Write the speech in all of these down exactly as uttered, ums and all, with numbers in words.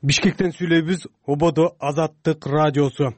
Бишкектен сүйлөйбүз, Ободо Азаттык радиосу.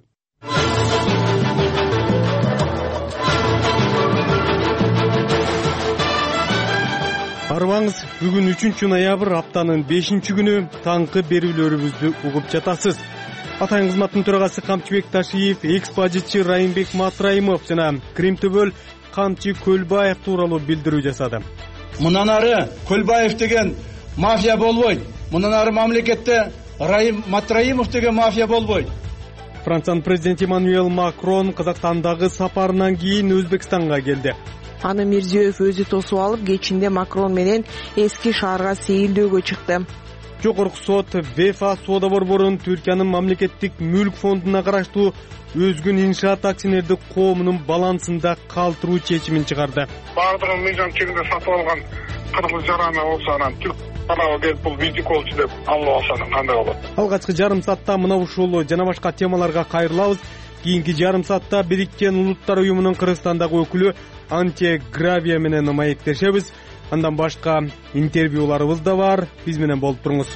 Арбаңыз, бүгүн үчүнчү ноябрь, аптанын бешинчи күнү таңкы берүүлөрүбүздү угуп жатасыз. Атайын кызматтын төрагасы Камчыбек Ташиев, экс-бажычы Райымбек Матраимов жана Кримтөбөл Камчы Көлбаев тууралуу билдирүү жасады. Мындан ары Көлбаев деген мафия болбойт. Мындан ары мамлекетте Райым Матраимов деген мафия болбойт. Франциянын президенти Эммануэль Макрон Казакстандагы сапарынан кийин Өзбекстанга келди. Аны Мирзиёев өзү тосуп алып, кечинде Макрон менен эски шаарга сейилдөөгө чыкты. Жогорку сот ВЕФА соода борборун Түркиянын мамлекеттик мүлк фондуна караштуу Өзгүн иншаат акционердик коомунун балансында калтыруу чечимин чыгарды. Бардыгын мыйзам чегинде сатып алган кыргыз жарана болсо, анан түрк тарабы келип бул бизик болчу деп алып алса кандай болот? Алгачкы жарым саатта мына ушул жана башка темаларга кайрылабыз. Кийинки жарым саатта Бириккен Улуттар уюмунун Кыргызстандагы өкүлү Анте Гравия менен маектешебиз. Андан башка интервьюларыбыз да бар. Биз менен болуп туруңуз.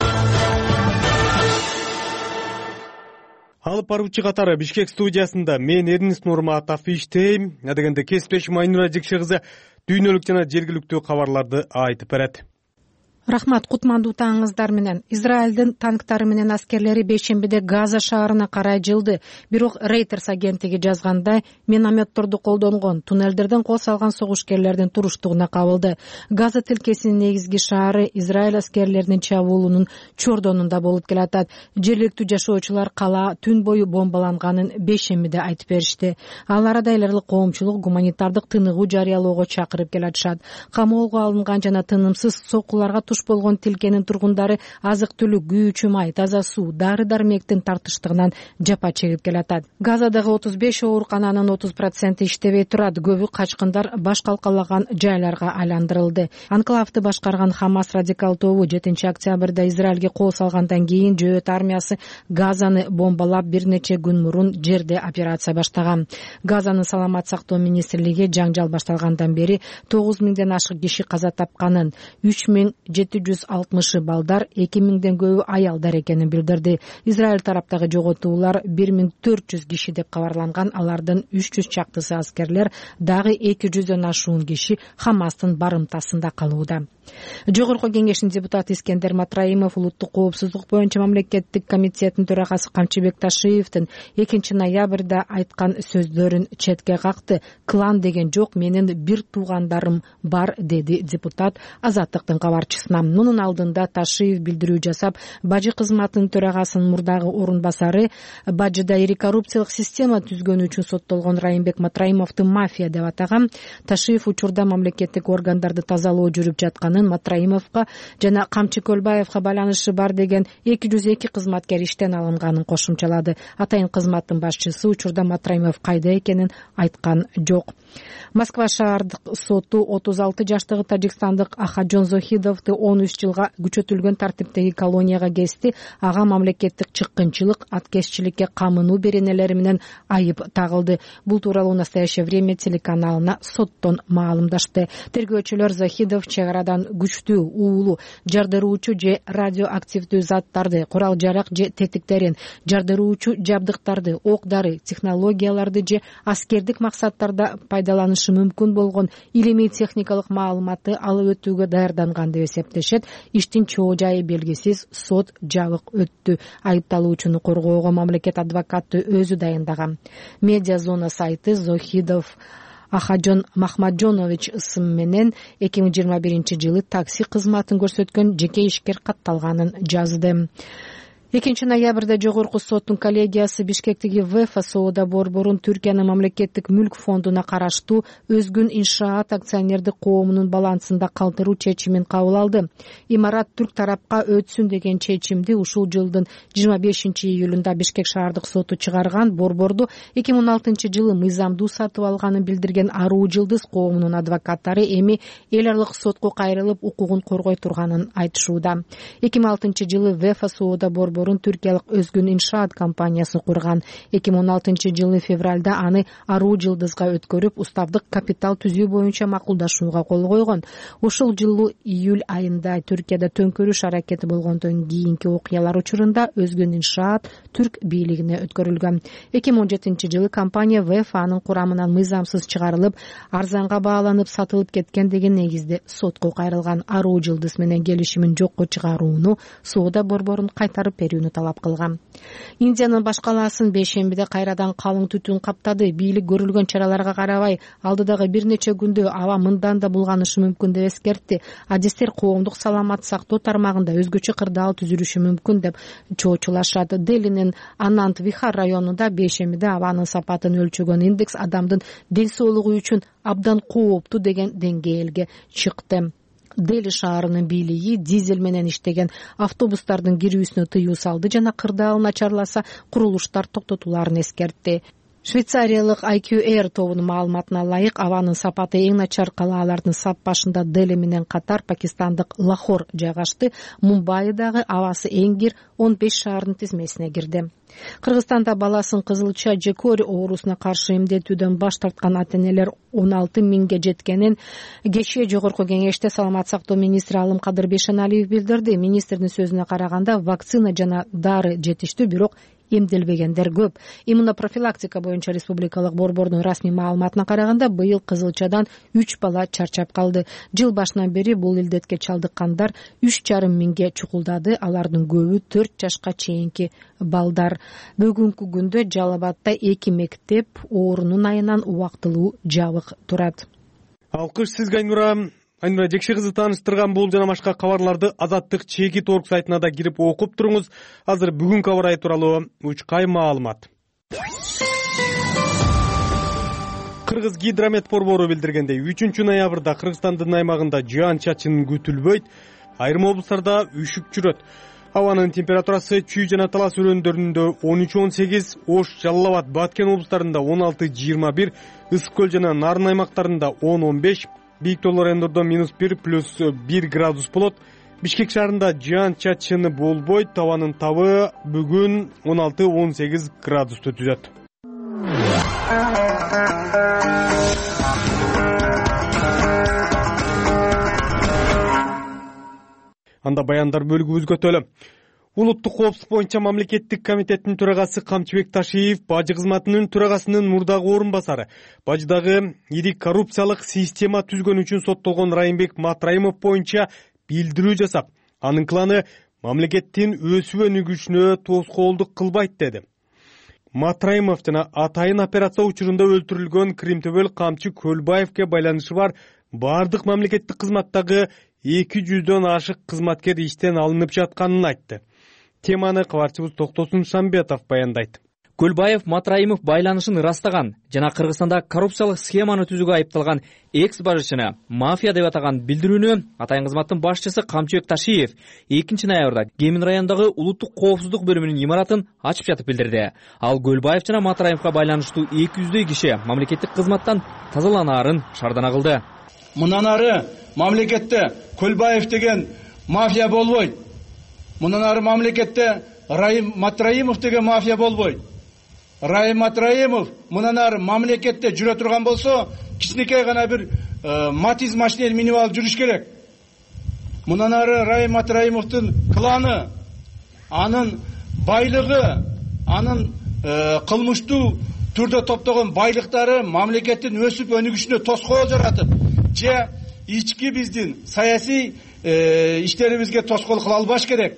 Алып баруучу катары Бишкек студиясында мен Эрнис Нурматов иштейм. Адегенде кесиптешим Айнура Жекше кызы дүйнөлүк жана жергиликтүү кабарларды айтып берет. Рахмат, кутмандуу таңыңыздар менен. Израилдин танктары менен аскерлери бейшембиде Газа шаарына карай жылды. Бирок Reuters агенттиги жазгандай, минометторду колдонгон, туннелдерден кол салган согушкерлердин туруштугуна кабылды. Газа тилкесинин негизги шаары Израиль аскерлеринин чабуулунун чордонунда болуп келатат. Жергиликтүү жашоочулар кала түн бою бомбаланганын бейшембиде айтып беришти. Ал арада эл аралык коомчулук гуманитардык тыныгуу жарыялоого чакырып келатышат. Камоого алынган жана тынымсыз соккуларга туш болгон тилкенин тургундары азык-түлүк, күйүүчү май, таза суу, дары-дармектин тартыштыгынан жапа чегип келатат. Газадагы отуз беш оорукананын отуз проценти иштебей турат. Көбү качкындар баш калкалаган жайларга айландырылды. Анклавды башкарган Хамас радикал тобу жетинчи октябрда Израилге кол салгандан кийин Жөөт армиясы Газаны бомбалап бир нече күн мурун жерде операция баштаган. Газанын саламат сактоо министрлиги жаңжал башталгандан бери тогуз миңден ашык киши каза тапканын, үч миң жети жүз алтымышы балдар, эки миңден көбү аялдар экенин билдирди. Израиль тараптагы жоготуулар бир миң төрт жүз киши деп кабарланган. Алардын үч жүз чактысы аскерлер, дагы эки жүздөн ашуун киши Хамастын барымтасында калууда. Жогорку кеңештин депутаты Искендер Матраимов улуттук коопсуздук боюнча мамлекеттик комитеттин төрагасы Камчыбек Ташиевдин экинчи ноябрда айткан сөздөрүн четке какты. Клан деген жок, менин бир туугандарым бар, деди депутат Азаттыктын кабарчысына. Мунун алдында Ташиев билдирүү жасап, бажы кызматынын төрагасынын мурдагы орун басары бажыда ири коррупциялык система түзгөнү үчүн соттолгон Райымбек Матраимовду мафия деп атаган. Ташиев учурда мамлекеттик органдарды тазалоо жүрүп жаткан Матраимовго жана Камчы Көлбаевга байланышы бар деген эки жүз эки кызматкер иштен алынганын кошумчалады. Атайын кызматтын башчысы учурда Матраимов кайда экенин айткан жок. Москва шаардык соту отуз алты жаштагы тажикстандык Ахаджон Зохидовду он үч жылга күчөтүлгөн тартиптеги колонияга кести. Ага мамлекеттик чыккынчылык, аткезчиликке камынуу беренелери менен айып тагылды. Бул тууралуу Настоящее время телеканалына соттон маалымдашты. Тергөөчүлөр Зохидов чегарадан күчтүү, уулуу, жардыруучу же радиоактивдүү заттарды, курал жарак же тетиктерин, жардыруучу жабдыктарды, ок-дары, технологияларды же аскердик максаттарда пайдаланышы мүмкүн болгон илимий техникалык маалыматты алып өтүүгө даярданган деп эсептешет. Иштин чоо жайы белгисиз, сот жабык өттү. Айыпталуучуну коргоого мамлекет адвокаты өзү дайындаган. Медиа зона сайты Зохидов Ахаджон Махмаджонович ысым менен эки миң жыйырма биринчи жылы такси кызматын көрсөткөн жеке ишкер катталганын жазды. экинчи ноябрда жогорку соттун коллегиясы Бишкектеги ВЕФА соода борборун Түркиянын мамлекеттик мүлк фондуна караштуу Өзгүн иншаат акционердик коомунун балансында калтыруу чечимин кабыл алды. Имарат түрк тарапка өтсүн деген чечимди ушул жылдын жыйырма бешинчи июлунда Бишкек шаардык соту чыгарган. Борборду эки миң он алтынчы жылы мыйзамдуу сатып алганын билдирген Аруу Жылдыз коомунун адвокаттары эми эл аралык сотко кайрылып укугун коргой турганын айтышууда. эки миң алтынчы жылы ВЕФА соода борбору борборун түркиялык Өзгүн иншаат компаниясы курган. эки миң он алтынчы жылы февралда аны Аруу Жылдызга өткөрүп, уставдык капитал түзүү боюнча макулдашууга кол койгон. Ушул жылы июль айында Түркияда төңкөрүш аракети болгондон кийинки окуялар учурунда Өзгүн иншаат түрк бийлигине өткөрүлгөн. эки миң он жетинчи жылы компания вэ эф анын курамынан мыйзамсыз чыгарылып, арзанга бааланып сатылып кеткен деген негизде сотко кайрылган. Аруу Жылдыз менен келишимин жокко чыгарууну, соода борборун кайтарып берүүнү талап кылган. Индиянын баш калаасын бейшембиде кайрадан калың түтүн каптады. Бийлик көрүлгөн чараларга карабай, алдыдагы бир нече күндө аба мындан да булганышы мүмкүн деп эскертти. Адистер коомдук саламат сактоо тармагында өзгөчө кырдаал түзүлүшү мүмкүн деп чоочулашат. Делинин Анант Вихар районунда бейшембиде абанын сапатын өлчөгөн индекс адамдын ден соолугу үчүн абдан кооптуу деген деңгээлге чыкты. Дели шаарынын бийлиги дизель менен иштеген автобустардын кирүүсүнө тыюу салды жана кырдаал начарласа курулуштар токтотуларын эскертти. Швейцариялык ай кью Air тобунун маалыматына ылайык, абанын сапаты эң начар калаалардын сап башында Дели менен катар пакистандык Лахор жайгашты. Мумбайдагы абасы эң кир он беш шаардын тизмесине кирди. Кыргызстанда баласын кызылча же кори оорусуна каршы эмдетүүдөн баш тарткан ата-энелер он алты миңге жеткенин кечээ жогорку кеңеште саламат сактоо министри Алым Кадыр Бейшеналиев билдирди. Министрдин сөзүнө караганда, вакцина жана дары жетиштүү, бирок эмделбегендер көп. Иммунопрофилактика боюнча республикалык борбордун расмий маалыматына караганда, быйыл кызылчадан үч бала чарчап калды. Жыл башынан бери бул илдетке чалдыккандар үч жарым миңге чукулдады. Алардын көбү төрт жашка чейинки балдар. Бүгүнкү күндө Жалал Абадта эки мектеп оорунун айынан убактылуу жабык турат. Алкыш сизге Айнура. Айнура Жекше кызы тааныштырган бул жана башка кабарларды Азаттык чеки торг сайтына да кирип окуп туруңуз. Азыр бүгүнкү аба ырайы тууралуу учкай маалымат. Кыргыз гидромет борбору билдиргендей, үчүнчү ноябрда Кыргызстандын аймагында жаан-чачын күтүлбөйт, айрым облустарда үшүк жүрөт. Абанын температурасы Чүй жана Талас өрөөндөрүндө он үч он сегиз, Ош, Жалал Абад, Баткен облустарында он алты жыйырма бир, Ысык көл жана Нарын аймактарында он он беш, бийик тоолор райондордо минус бир плюс бир градус болот. Бишкек шаарында жаан-чачыны болбойт, табанын табы бүгүн он алты он сегиз градусту түзөт. Анда баяндар бөлүгүбүзгө өтөлү. Улуттук коопсуздук боюнча мамлекеттик комитеттин төрагасы Камчыбек Ташиев бажы кызматынын төрагасынын мурдагы орун басары, бажыдагы ири коррупциялык система түзгөн үчүн соттолгон Райымбек Матраимов боюнча билдирүү жасап, анын кланы мамлекеттин өсүү өнүгүшүнө тоскоолдук кылбайт деди. Матраимов жана атайын операция учурунда өлтүрүлгөн Кримтөбөл Камчы Көлбаевке байланышы бар бардык мамлекеттик кызматтагы эки жүздөн ашык кызматкер иштен алынып жатканын айтты. Теманы кабарчыбыз Токтосун Шамбетов баяндайт. Көлбаев Матраимов байланышын ырастаган жана Кыргызстанда коррупциялык схеманы түзүүгө айыпталган экс-бажычыны мафия деп атаган билдирүүнү атайын кызматтын башчысы Камчыбек Ташиев экинчи ноябрда Кемин районундагы улуттук коопсуздук бөлүмүнүн имаратын ачып жатып билдирди. Ал Көлбаев жана Матраимовго байланыштуу эки жүздөй киши мамлекеттик кызматтан тазаланаарын шаардана кылды. Мындан ары мамлекетте Көлбаев деген мафия болбойт. Мындан ары мамлекетте Райым Матраимов деген мафия болбойт. Райым Матраимов мындан ары мамлекетте жүрө турган болсо, кичинекей гана бир Матиз машинени минип алып жүрүш керек. Мындан ары Райым Матраимовдун кланы, анын байлыгы, анын кылмыштуу түрдө топтогон байлыктары мамлекеттин өсүп өнүгүшүнө тоскоол жаратып, же ички биздин саясий иштерибизге тоскоол кыла албаш керек.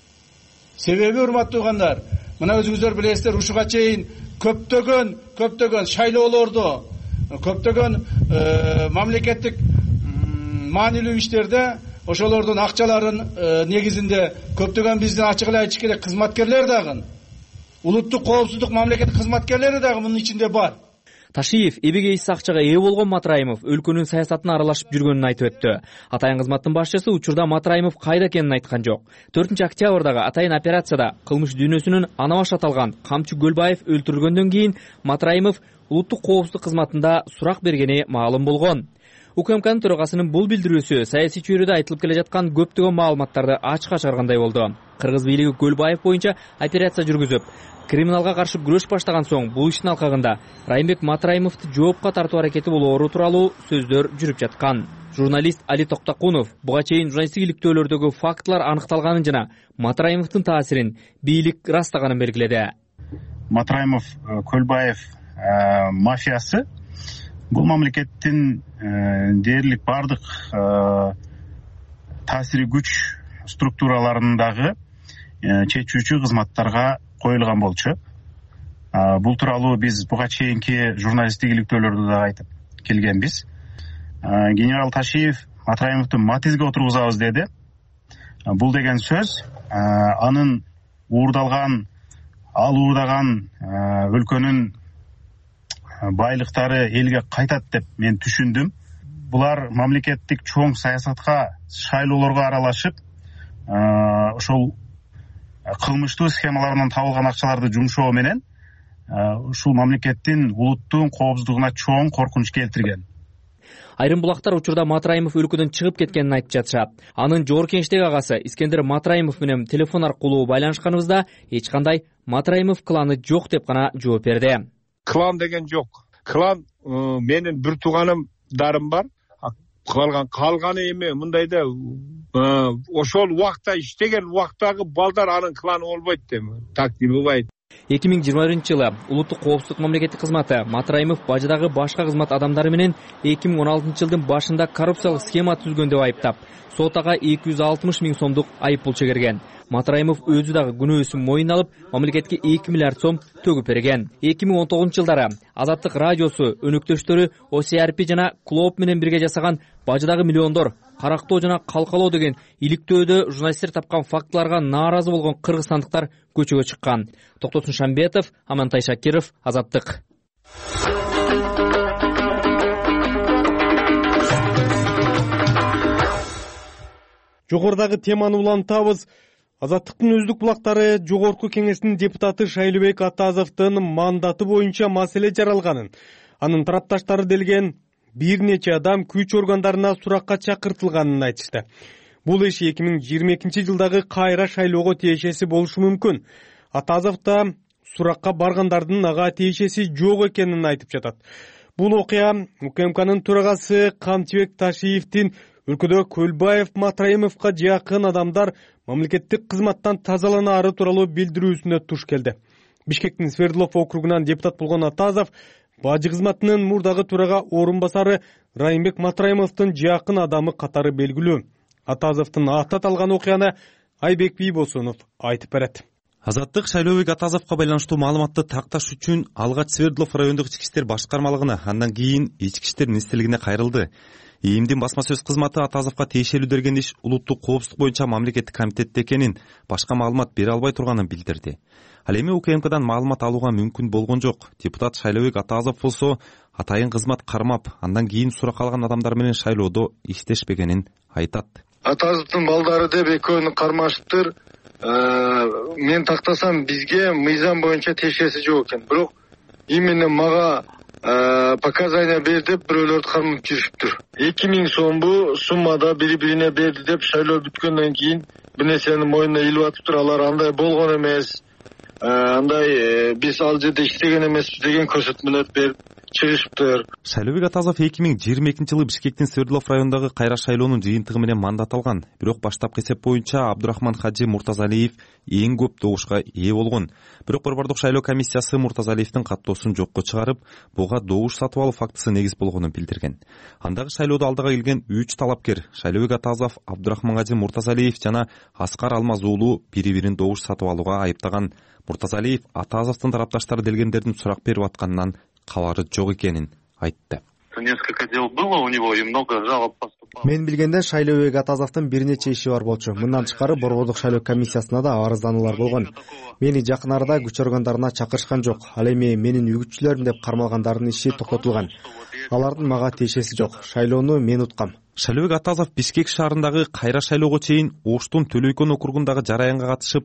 Себеби, урматтуу угандар, мына өзүңүздөр билесиздер, ушуга чейин көптөгөн көптөгөн шайлоолордо, көптөгөн мамлекеттик маанилүү иштерде ошолордун акчаларын негизинде көптөгөн биздин ачык эле айтыш керек кызматкерлер дагы, улуттук коопсуздук мамлекеттик кызматкерлери дагы мунун ичинде бар. Ташиев эбегейсиз акчага ээ болгон Матраимов өлкөнүн саясатына аралашып жүргөнүн айтып өттү. Атайын кызматтын башчысы учурда Матраимов кайда экенин айткан жок. төртүнчү октябрдагы атайын операцияда кылмыш дүйнөсүнүн ана баш аталган Камчы Көлбаев өлтүрүлгөндөн кийин Матраимов улуттук коопсуздук кызматында сурак бергени маалым болгон. УКМКнын төрагасынын бул билдирүүсү саясий чөйрөдө айтылып келе жаткан көптөгөн маалыматтарды ачыкка чыгаргандай болду. Кыргыз бийлиги Көлбаев боюнча операция жүргүзүп, криминалга каршы күрөш баштаган соң бул иштин алкагында Райымбек Матраимовду жоопко тартуу аракети болоору тууралуу сөздөр жүрүп жаткан. Журналист Али Токтакунов буга чейин журналисттик иликтөөлөрдөгү фактылар аныкталганын жана Матраимовдун таасирин бийлик ырастаганын белгиледи. Матраимов Көлбаев мафиясы бул мамлекеттин дээрлик бардык таасири күч структураларындагы чечүүчү кызматтарга коюлган болчу. Бул тууралуу биз буга чейинки журналисттик иликтөөлөрдө да айтып келгенбиз. Генерал Ташиев Матраимовду матизге отургузабыз деди. Бул деген сөз анын уурдалган, ал уурдаган өлкөнүн байлыктары элге кайтат деп мен түшүндүм. Булар мамлекеттик чоң саясатка, шайлоолорго аралашып, ошол кылмыштуу схемаларынан табылган акчаларды жумшоо менен ушул мамлекеттин, улуттун коопсуздугуна чоң коркунуч келтирген. Айрым булактар учурда Матраимов өлкөдөн чыгып кеткенин айтып жатышат. Анын жогорку кеңештеги агасы Искендер Матраимов менен телефон аркылуу байланышканыбызда эч кандай Матраимов кланы жок деп гана жооп берди. Клан деген жок. Клан менин бир тууганымдарым бар. Калган калганы эме мындайда ошол убакта иштеген убактагы балдар анын кланы болбойт деп. Так болбойт. эки миң жыйырма биринчи жылы улуттук коопсуздук мамлекеттик кызматы Матраимов бажыдагы башка кызмат адамдары менен эки миң он алтынчы жылдын башында коррупциялык схема түзгөн деп айыптап, сот ага эки жүз алтымыш миң сомдук айып пул чегерген. Матраимов өзү дагы күнөөсүн мойнуна алып, мамлекетке эки миллиард сом төгүп берген. эки миң он тогузунчу жылдары Азаттык радиосу өнөктөштөрү О С R P жана Клоп менен бирге жасаган бажыдагы миллиондор, карактоо жана калкалоо деген иликтөөдө журналисттер тапкан фактыларга нааразы болгон кыргызстандыктар көчөгө чыккан. Токтосун Шамбетов, Амантай Шакиров, Азаттык. Жогордагы теманы улантабыз. Азаттыктын өздүк булактары жогорку кеңештин депутаты Шайлообек Атазовдун мандаты боюнча маселе жаралганын, анын тарапташтары делген бир нече адам күч органдарына суракка чакыртылганын айтышты. Бул иш эки миң жыйырма экинчи жылдагы кайра шайлоого тиешеси болушу мүмкүн. Атазов да суракка баргандардын ага тиешеси жок экенин айтып жатат. Бул окуя УКМКнын төрагасы Камчыбек Ташиевдин өлкөдө Көлбаев Матраимовго жакын адамдар мамлекеттик кызматтан тазаланаары тууралуу билдирүүсүнө туш келди. Бишкектин Свердлов округунан депутат болгон Атазов бажы кызматынын мурдагы төрага орун басары Райымбек Матраимовдун жакын адамы катары белгилүү. Атазовдун аты аталган окуяны Айбек Бийбосунов айтып берет. Азаттык Шайлообек Атазовго байланыштуу маалыматты такташ үчүн алгач Свердлов райондук ички иштер башкармалыгына, андан кийин ички иштер министрлигине кайрылды. ИИМдин басма сөз кызматы Атазовго тиешелүү деген иш улуттук коопсуздук боюнча мамлекеттик комитетте экенин, башка маалымат бере албай турганын билдирди. Ал эми УКМКдан маалымат алууга мүмкүн болгон жок. Депутат Шайлообек Атазов болсо атайын кызмат кармап, андан кийин сурак алган адамдар менен шайлоодо иштешпегенин айтат. Атазовдун балдары деп экөөнү кармаштыр. Мен тактасам бизге мыйзам боюнча тиешеси жок экен. Бирок именно мага показания бер деп бирөөлөрдү кармап жүрүптүр. эки миң сомбу суммада бири-бирине берди деп шайлоо бүткөндөн кийин бир нерсени мойнуна илип атыптыр. Алар андай болгон эмес, андай биз ал жерде иштеген эмеспиз деген көрсөтмөлөр берип чыгышыптыр. Шайлообек Атазов эки миң жыйырма экинчи жылы Бишкектин Свердлов районундагы кайра шайлоонун жыйынтыгы менен мандат алган. Бирок баштапкы эсеп боюнча Абдурахман Хажи Муртазалиев эң көп добушка ээ болгон. Бирок Борбордук шайлоо комиссиясы Муртазалиевдин каттоосун жокко чыгарып, буга добуш сатып алуу фактысы негиз болгонун билдирген. Андагы шайлоодо алдыга келген үч талапкер Шайлообек Атазов, Абдурахман Хажи Муртазалиев жана Аскар Алмаз уулу бири-бирин добуш сатып алууга айыптаган. Муртазалиев Атазовдун тарапташтары делгендердин сурак берип атканынан кабары жок экенин айтты. Несколько дел было у него и много жалоб поступало. Мен билгенде Шайлообек Атазовдун бир нече иши бар болчу. Мындан тышкары Борбордук шайлоо комиссиясына да арыздануулар болгон. Мени жакын арада күч органдарына чакырышкан жок. Ал эми менин үгүтчүлөрүм деп кармалгандардын иши токтотулган. Алардын мага тиешеси жок. Шайлоону мен уткам. Шайлообек Атазов Бишкек шаарындагы кайра шайлоого чейин Оштун Төлөйкөн округундагы жараянга катышып,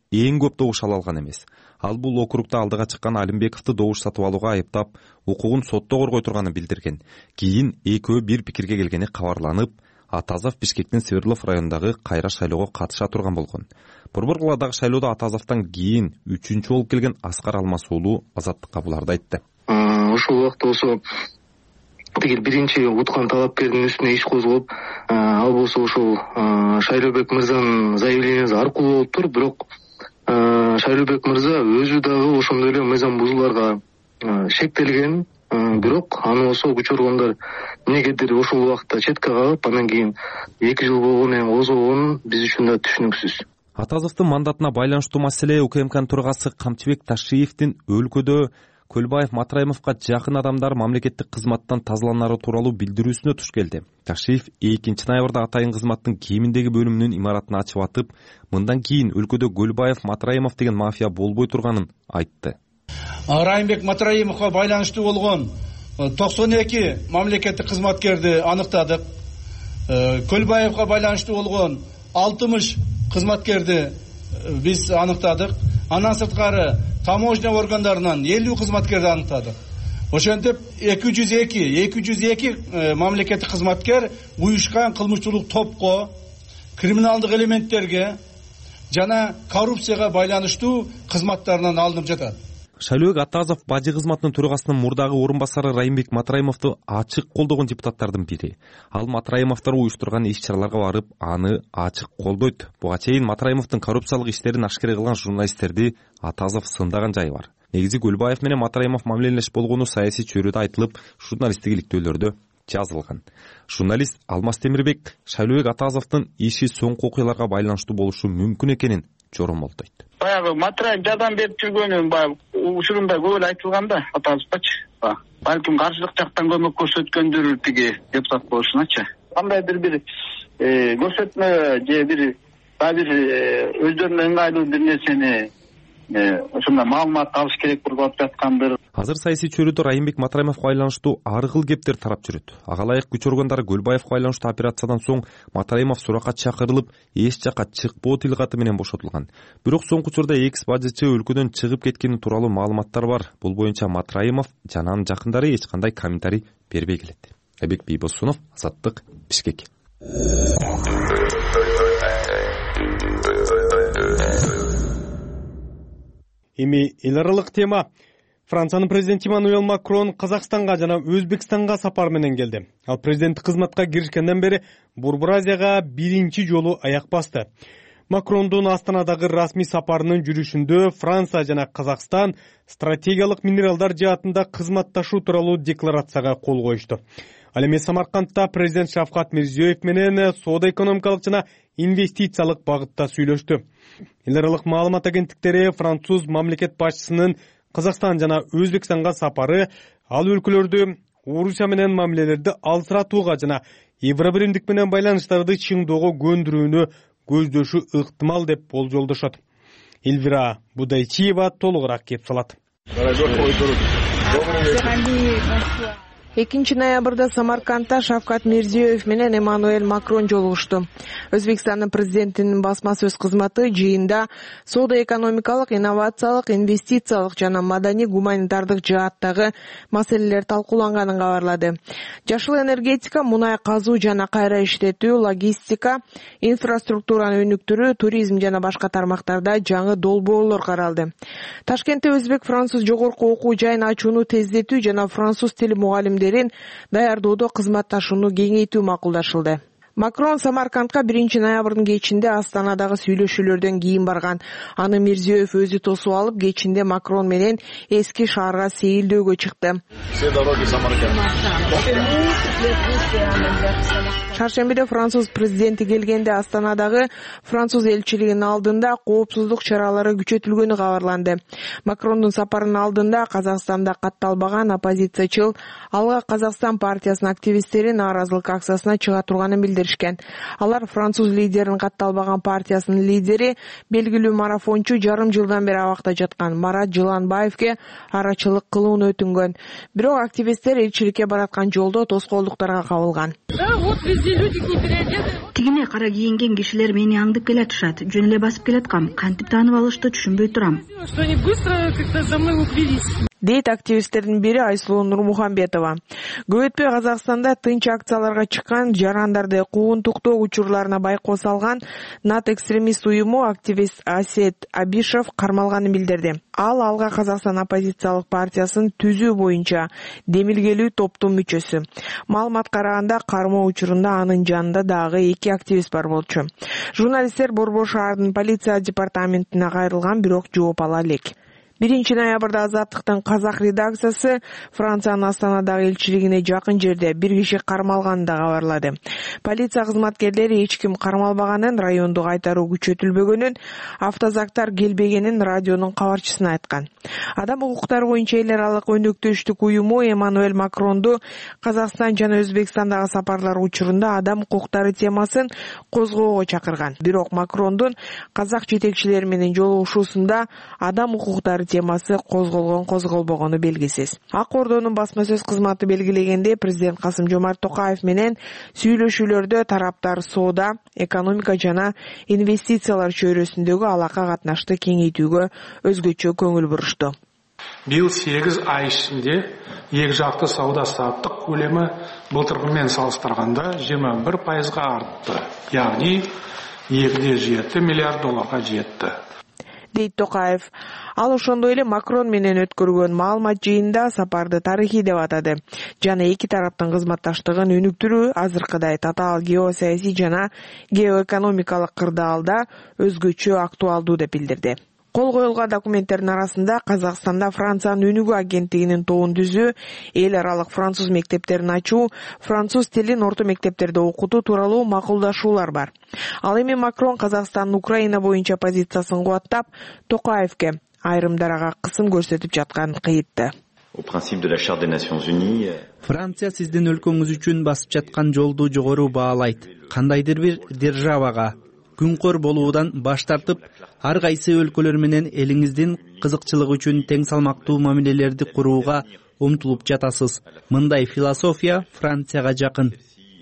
эң көп добуш ала алган эмес. Ал бул округда алдыга чыккан Алимбековду добуш сатып алууга айыптап, укугун сотто коргой турганын билдирген. Кийин экөө бир пикирге келгени кабарланып, Атазов Бишкектин Свердлов районундагы кайра шайлоого катыша турган болгон. Борбор каладагы шайлоодо Атазовдон кийин үчүнчү болуп келген Аскар Алмаз уулу Азаттыкка буларды айтты. Ошол убакта ошо тигил биринчи уткан талапкердин үстүнө иш козгоп, ал болсо ошол Шайлообек мырзанын заявлениясы аркылуу болуптур, бирок Шайлообек мырза өзү дагы ошондой эле мыйзам бузууларга шектелген, бирок аны болсо күч органдар эмнегедир ошол убакта четке кагып, анан кийин эки жыл болгону менен козгогон биз үчүн да түшүнүксүз. Атазовдун мандатына байланыштуу маселе УКМКнын төрагасы Камчыбек Ташиевдин өлкөдө Көлбаев Матраимовго жакын адамдар мамлекеттик кызматтан тазаланары тууралуу билдирүүсүнө туш келди. Ташиев экинчи ноябрда атайын кызматтын кеминдеги бөлүмүнүн имаратын ачып атып, мындан кийин өлкөдө Көлбаев Матраимов деген мафия болбой турганын айтты. Райымбек Матраимовго байланыштуу болгон токсон эки мамлекеттик кызматкерди аныктадык. Көлбаевго байланыштуу болгон алтымыш кызматкерди биз аныктадык. Андан сырткары таможня органдарынан элүү кызматкерди аныктадык. Ошентип эки жүз эки эки жүз эки мамлекеттик кызматкер уюшкан кылмышчылык топко, криминалдык элементтерге жана коррупцияга байланыштуу кызматтарынан алынып жатат. Шайлообек Атазов бажы кызматынын төрагасынын мурдагы орун басары Райымбек Матраимовду ачык колдогон депутаттардын бири. Ал Матраимовдор уюштурган иш-чараларга барып, аны ачык колдойт. Буга чейин Матраимовдун коррупциялык иштерин ашкере кылган журналисттерди Атазов сындаган жайы бар. Негизи Көлбаев менен Матраимов мамилелеш болгону саясий чөйрөдө айтылып, журналисттик иликтөөлөрдө жазылган. Журналист Алмаз Темирбек Шайлообек Атазовдун иши соңку окуяларга байланыштуу болушу мүмкүн экенин жоромолдойт. Баягы Матраев жардам берип жүргөнү баягы учурунда көп эле айтылган да Атазовгачы. Балким каршылык жактан көмөк көрсөткөндүр тиги депутат болушуначы. Кандайдыр бир көрсөтмө же бир бир өздөрүнө ыңгайлуу бир нерсени ошондой маалымат алыш керек болуп жаткандыр. Азыр саясий чөйрөдө Райымбек Матраимовго байланыштуу ар кыл кептер тарап жүрөт. Ага ылайык күч органдары Көлбаевго байланыштуу операциядан соң Матраимов суракка чакырылып, эч жакка чыкпоо тил каты менен бошотулган. Бирок соңку учурда экс бажычы өлкөдөн чыгып кеткени тууралуу маалыматтар бар. Бул боюнча Матраимов жана анын жакындары эч кандай комментарий бербей келет. Айбек Бийбосунов, Азаттык, Бишкек. Эми эл аралык тема. Франциянын президенти Эммануэль Макрон Казакстанга жана Өзбекстанга сапар менен келди. Ал президенттик кызматка киришкенден бери Борбор Азияга биринчи жолу аяк басты. Макрондун Астанадагы расмий сапарынын жүрүшүндө Франция жана Казакстан стратегиялык минералдар жаатында кызматташуу тууралуу декларацияга кол коюшту. Ал эми Самаркандта президент Шавкат Мирзиёев менен соода-экономикалык жана инвестициялык багытта сүйлөштү. Эл аралык маалымат агенттиктери француз мамлекет башчысынын Казакстан жана Өзбекстанга сапары ал өлкөлөрдү Орусия менен мамилелерди алсыратууга жана Евробиримдик менен байланыштарды чыңдоого көндүрүүнү көздөшү ыктымал деп болжолдошот. Эльвира Будайчиева толугураак кеп салат. экинчи ноябрда Самаркандта Шавкат Мирзиёев менен Эммануэль Макрон жолугушту. Өзбекстандын президентинин басма сөз кызматы жыйында соода-экономикалык, инновациялык, инвестициялык жана маданий-гуманитардык жааттагы маселелер талкууланганын кабарлады. Жашыл энергетика, мунай казуу жана кайра иштетүү, логистика, инфраструктураны өнүктүрүү, туризм жана башка тармактарда жаңы долбоорлор каралды. Ташкентте өзбек-француз жогорку окуу жайын ачууну тездетүү жана француз тили мугалимдерин даярдоодо кызматташууну кеңейтүү макулдашылды. Макрон Самаркандка биринчи ноябрдын кечинде Астанадагы сүйлөшүүлөрдөн кийин барган. Аны Мирзиёев өзү тосуп алып, кечинде Макрон менен эски шаарга сейилдөөгө чыкты. Шаршембиде француз президенти келгенде Астанадагы француз элчилигинин алдында коопсуздук чаралары күчөтүлгөнү кабарланды. Макрондун сапарынын алдында Казакстанда катталбаган оппозициячыл Алга Казакстан партиясынын активисттери нааразылык акциясына чыга турганын билдиришти. келишкен. Алар француз лидерин катталбаган партиясынын лидери, белгилүү марафончу жарым жылдан бери абакта жаткан Марат Жыланбаевге арачылык кылууну өтүнгөн. Бирок активисттер элчиликке бараткан жолдо тоскоолдуктарга кабылган. Тигине кара кийинген кишилер мени аңдып келатышат. Жөн эле басып келаткам. Кантип таанып алышты түшүнбөй турам. Дейт активисттердин бири Айсулуу Нурмухамбетова. Көп өтпөй Казакстанда тынч акцияларга чыккан жарандарды куугунтуктоо учурларына байкоо салган нат экстремист уюму активист Асет Абишев кармалганын билдирди. Ал Алга Казакстан оппозициялык партиясын түзүү боюнча демилгелүү топтун мүчөсү. Маалымат караганда кармоо учурунда анын жанында дагы эки активист бар болчу. Журналисттер Борбор шаарынын полиция департаментине кайрылган, бирок жооп ала элек. биринчи ноябрда Азаттыктын казак редакциясы Франциянын Астанадагы элчилигине жакын жерде бир киши кармалганын да кабарлады. Полиция кызматкерлери эч ким кармалбаганын, райондо кайтаруу күчөтүлбөгөнүн, автозактар келбегенин радионун кабарчысына айткан. Адам укуктары боюнча эл аралык өнөктөштүк уюму Эммануэль Макронду Казакстан жана Өзбекстандагы сапарлары учурунда адам укуктары темасын козгоого чакырган. Бирок Макрондун казак жетекчилери менен жолугушуусунда адам укуктары темасы козголгон козголбогону белгисиз. Ак Ордонун басма сөз кызматы белгилегенде, президент Касым-Жомарт Токаев менен сүйлөшүүлөрдө тараптар соода, экономика жана инвестициялар чөйрөсүндөгү алака катнашты кеңейтүүгө өзгөчө көңүл бурушту. Быйыл сегиз ай ичинде эки жакты сауда саттык көлөмү былтыркы менен салыштырганда жыйырма бир пайызга артты. Яғни эки де жети миллиард долларга жетти. Дейт Токаев. Ал ошондой эле Макрон менен өткөргөн маалымат жыйында сапарды тарыхый деп атады. Жана эки тараптын кызматташтыгын өнүктүрүү азыркыдай татаал геосаясий жана геоэкономикалык кырдаалда өзгөчө актуалдуу деп билдирди. Кол коюлган документтердин арасында Казакстанда Франциянын өнүгүү агенттигинин тобун түзүү, эл аралык француз мектептерин ачуу, француз тилин орто мектептерде окутуу тууралуу макулдашуулар бар. Ал эми Макрон Казакстандын Украина боюнча позициясын кубаттап, Токаевке айрымдарга кысым көрсөтүп жатканын кыйытты. Франция сиздин өлкөңүз үчүн басып жаткан жолду жогору баалайт. Кандайдыр бир державага күнкөр болуудан баш тартып, ар кайсы өлкөлөр менен элиңиздин кызыкчылыгы үчүн тең салмактуу мамилелерди курууга умтулуп жатасыз. Мындай философия Францияга жакын.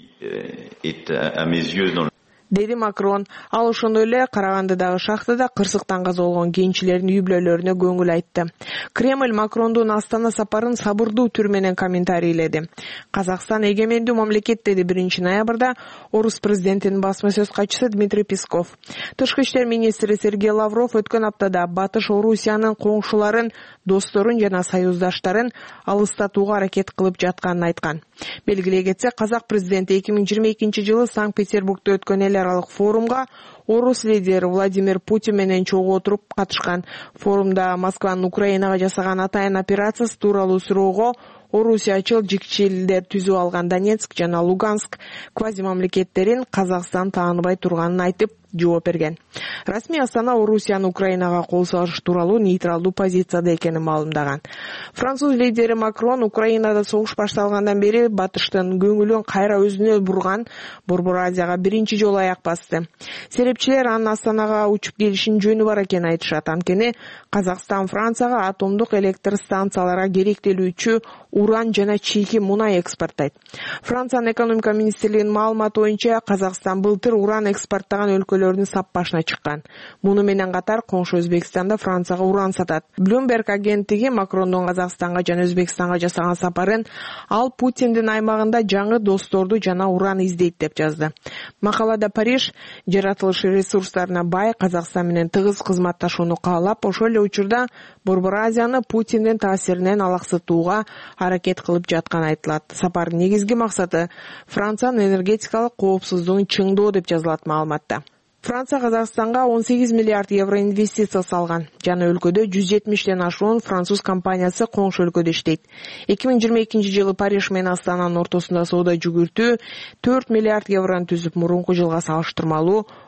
Деди Макрон. Ал ошондой эле Карагандыдагы шахтада кырсыктан каза болгон кенчилердин үй бүлөлөрүнө көңүл айтты. Кремль Макрондун Астана сапарын сабырдуу түр менен комментарийледи. Казакстан эгемендүү мамлекет деди биринчи ноябрда орус президентинин басма сөз катчысы Дмитрий Песков. Тышкы иштер министри Сергей Лавров өткөн аптада Батыш Орусиянын коңшуларын, досторун жана союздаштарын алыстатууга аракет кылып жатканын айткан. Белгилей кетсек, казак президенти эки миң жыйырма экинчи жылы Санкт-Петербургда өткөн эл аралык форумга орус лидери Владимир Путин менен чогуу отуруп катышкан. Форумда Москванын Украинага жасаган атайын операциясы тууралуу суроого орусиячыл жикчилдер түзүп алган Донецк жана Луганск квази мамлекеттерин Казакстан тааныбай турганын айтып жооп берген. Расмий Астана Орусияны Украинага кол салыш тууралуу нейтралдуу позицияда экенин маалымдаган. Француз лидери Макрон Украинада согуш башталгандан бери Батыштын көңүлүн кайра өзүнө бурган, Борбор Азияга биринчи жолу аяк басты. Серепчилер анын Астанага учуп келишин жөнү бар экенин айтышат. Анткени Казакстан Францияга атомдук электр станцияларга керектелүүчү уран жана чийки мунай экспорттайт. Франциянын экономика министрлигинин маалыматы боюнча Казакстан былтыр уран экспорттаган өлкөлөрдүн сап башына чыккан. Муну менен катар коңшу Өзбекстанда Францияга уран сатат. Bloomberg агенттиги Макрондун Казакстанга жана Өзбекстанга жасаган сапарын ал Путиндин аймагында жаңы досторду жана уран издейт деп жазды. Макалада Париж жаратылыш ресурстарына бай Казакстан менен тыгыз кызматташууну каалап, ошол эле учурда Борбор Азияны Путиндин таасиринен алаксытууга аракет кылып жатканы айтылат. Сапардын негизги максаты Франциянын энергетикалык коопсуздугун чыңдоо деп жазылат маалыматта. Франция Казакстанга он сегиз миллиард евро инвестиция салган. Жана өлкөдө жүз жетимиштен ашуун француз компаниясы коңшу өлкөдө иштейт. эки миң жыйырма экинчи жылы Париж менен Астананын ортосунда соода жүгүртүү төрт миллиард еврону түзүп, мурунку жылга салыштырмалуу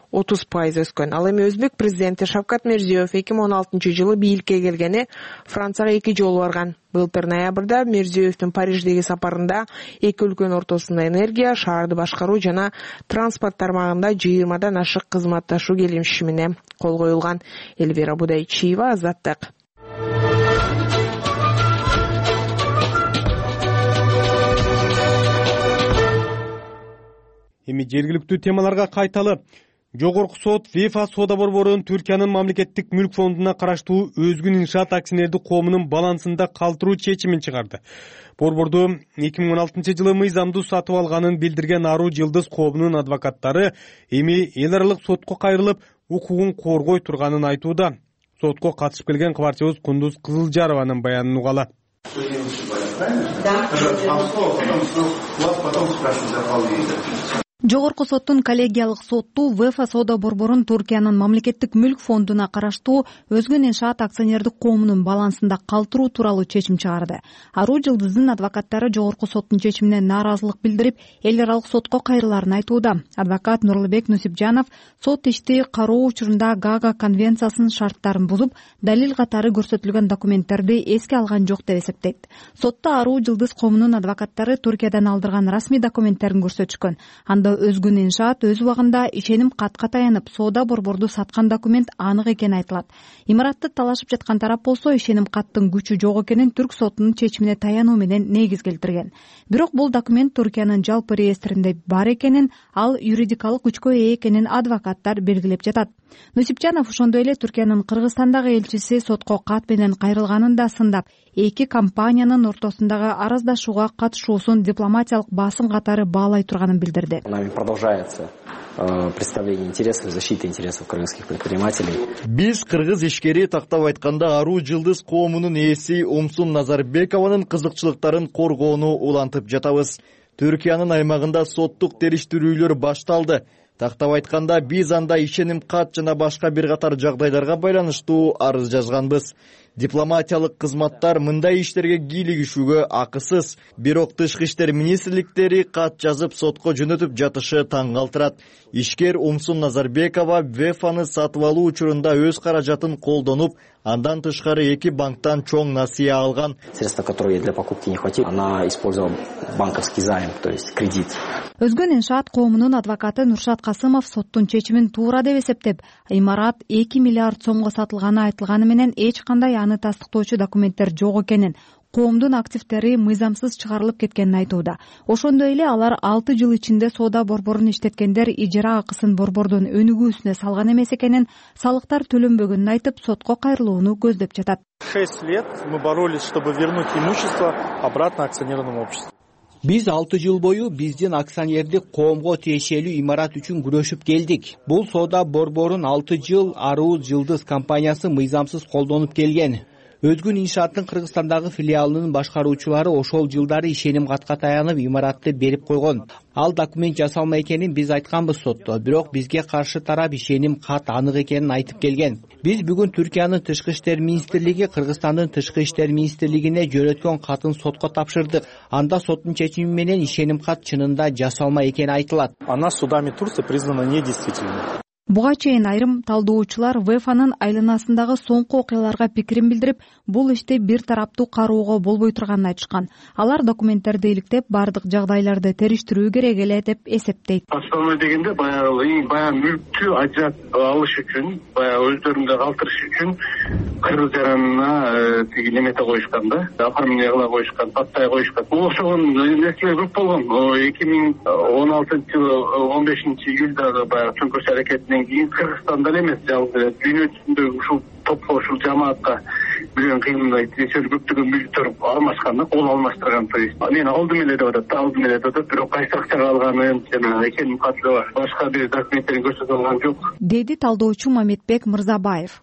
отуз пайыз өскөн. Ал эми Өзбек президенти Шавкат Мирзиёев эки миң он алтынчы жылы бийликке келгени Францияга эки жолу барган. Былтыр ноябрда Мирзиёевдин Париждеги сапарында эки өлкөнүн ортосунда энергия, шаарды башкаруу жана транспорт тармагында жыйырмадан ашык кызматташуу келишимине кол коюлган. Эльвира Будайчиева, Азаттык. Эми жергиликтүү темаларга кайталы. Жогорку сот ВЕФА соода борборун Түркиянын мамлекеттик мүлк фондуна караштуу Өзгүн иншаат акционердик коомунун балансында калтыруу чечимин чыгарды. Борборду эки миң он алтынчы жылы мыйзамдуу сатып алганын билдирген Аруу Жылдыз коомунун адвокаттары эми эл аралык сотко кайрылып, укугун коргой турганын айтууда. Сотко катышып келген кабарчыбыз Кундуз Кызылжарованын баянын угалы. Жогорку соттун коллегиялык сотту ВЕФА соода борборун Түркиянын мамлекеттик мүлк фондуна караштуу Өзгүн иншаат акционердик коомунун балансында калтыруу тууралуу чечим чыгарды. Аруу Жылдыздын адвокаттары жогорку соттун чечимине нааразылык билдирип, эл аралык сотко кайрылаарын айтууда. Адвокат Нурлубек Нусипжанов сот ишти кароо учурунда Гага конвенциясынын шарттарын бузуп, далил катары көрсөтүлгөн документтерди эске алган жок деп эсептейт. Сотто Аруу Жылдыз коомунун адвокаттары Түркиядан алдырган расмий документтерин көрсөтүшкөн. Анда Өзгүн иншаат өз убагында ишеним катка таянып, соода борборду саткан документ анык экени айтылат. Имаратты талашып жаткан тарап болсо, ишеним каттын күчү жок экенин Түрк сотунун чечимине таянуу менен негиз келтирген. Бирок бул документ Түркиянын жалпы реестринде бар экенин, ал юридикалык күчкө ээ экенин адвокаттар белгилеп жатат. Нусипжанов ошондой эле Түркиянын Кыргызстандагы элчиси сотко кат менен кайрылганын да сындап, эки компаниянын ортосундагы араздашууга катышуусун дипломатиялык басым катары баалай турганын билдирди. Продолжается представление интересов, защита интересов кыргызских предпринимателей. Биз кыргыз ишкери тактап айтканда Аруу Жылдыз коомунун ээси Умсун Назарбекованын кызыкчылыктарын коргоону улантып жатабыз. Түркиянын аймагында соттук териштирүүлөр башталды. Тактап айтканда биз анда ишеним кат жана башка бир катар жагдайларга байланыштуу арыз жазганбыз. Дипломатиялык кызматтар мындай иштерге кийлигишүүгө акысыз. Бирок тышкы иштер министрликтери кат жазып сотко жөнөтүп жатышы таң калтырат. Ишкер Умсун Назарбекова ВЕФАны сатып алуу учурунда өз каражатын колдонуп, андан тышкары эки банктан чоң насыя алган. Средства, которые для покупки не хватило, она использовала банковский займ, то есть кредит. Өзгүн иншаат коомунун адвокаты Нуршат Касымов соттун чечимин туура деп эсептеп, имарат эки миллиард сомго сатылганы айтылганы менен эч кандай аны тастыктоочу документтер жок экенин, коомдун активдери мыйзамсыз чыгарылып кеткенин айтууда. Ошондой эле алар алты жыл ичинде соода борборун иштеткендер ижара акысын борбордун өнүгүүсүнө салган эмес экенин, салыктар төлөнбөгөнүн айтып, сотко кайрылууну көздөп жатат. шесть лет мы боролись, чтобы вернуть имущество обратно акционерному обществу. Биз алты жыл бою биздин акционердик коомго тиешелүү имарат үчүн күрөшүп келдик. Бул соода борборун алты жыл Аруу Жылдыз компаниясы мыйзамсыз колдонуп келген. Өзгүн иншааттын Кыргызстандагы филиалынын башкаруучулары ошол жылдары ишеним катка таянып имаратты берип койгон. Ал документ жасалма экенин биз айтканбыз сотто, бирок бизге каршы тарап ишеним кат анык экенин айтып келген. Биз бүгүн Түркиянын тышкы иштер министрлиги Кыргызстандын тышкы иштер министрлигине жөнөткөн катын сотко тапшырдык. Анда соттун чечими менен ишеним кат чынында жасалма экени айтылат. Она судами Турции признана недействительной. Буга чейин айрым талдоочулар ВЕФАнын айланасындагы соңку окуяларга пикирин билдирип, бул ишти бир тараптуу кароого болбой турганын айтышкан. Алар документтерди иликтеп, бардык жагдайларды териштирүү керек эле деп эсептейт. Основной дегенде баягы баягы мүлктү ажыратып алыш үчүн, баягы өздөрүндө калтырыш үчүн кыргыз жаранына тиги немете коюшкан да, оформление кыла коюшкан, паттай коюшкан. Ошол нерселер көп болгон. эки миң он алтынчы жылы он бешинчи июлдагы баягы чөңкөч аракетинен кийин Кыргызстанда эле эмес, жалпы дүйнө жүзүндөгү ушул топко, ушул жамаатка бирен кыймылдай тиешелүү көптөгөн мүлктөр алмашкан да, кол алмаштырган. То есть мен алдым эле деп атат, алдым эле деп атат, бирок кайсы акчага алганын жана экенин катары башка бир документтерин көрсөтө алган жок, деди талдоочу Мамедбек Мырзабаев.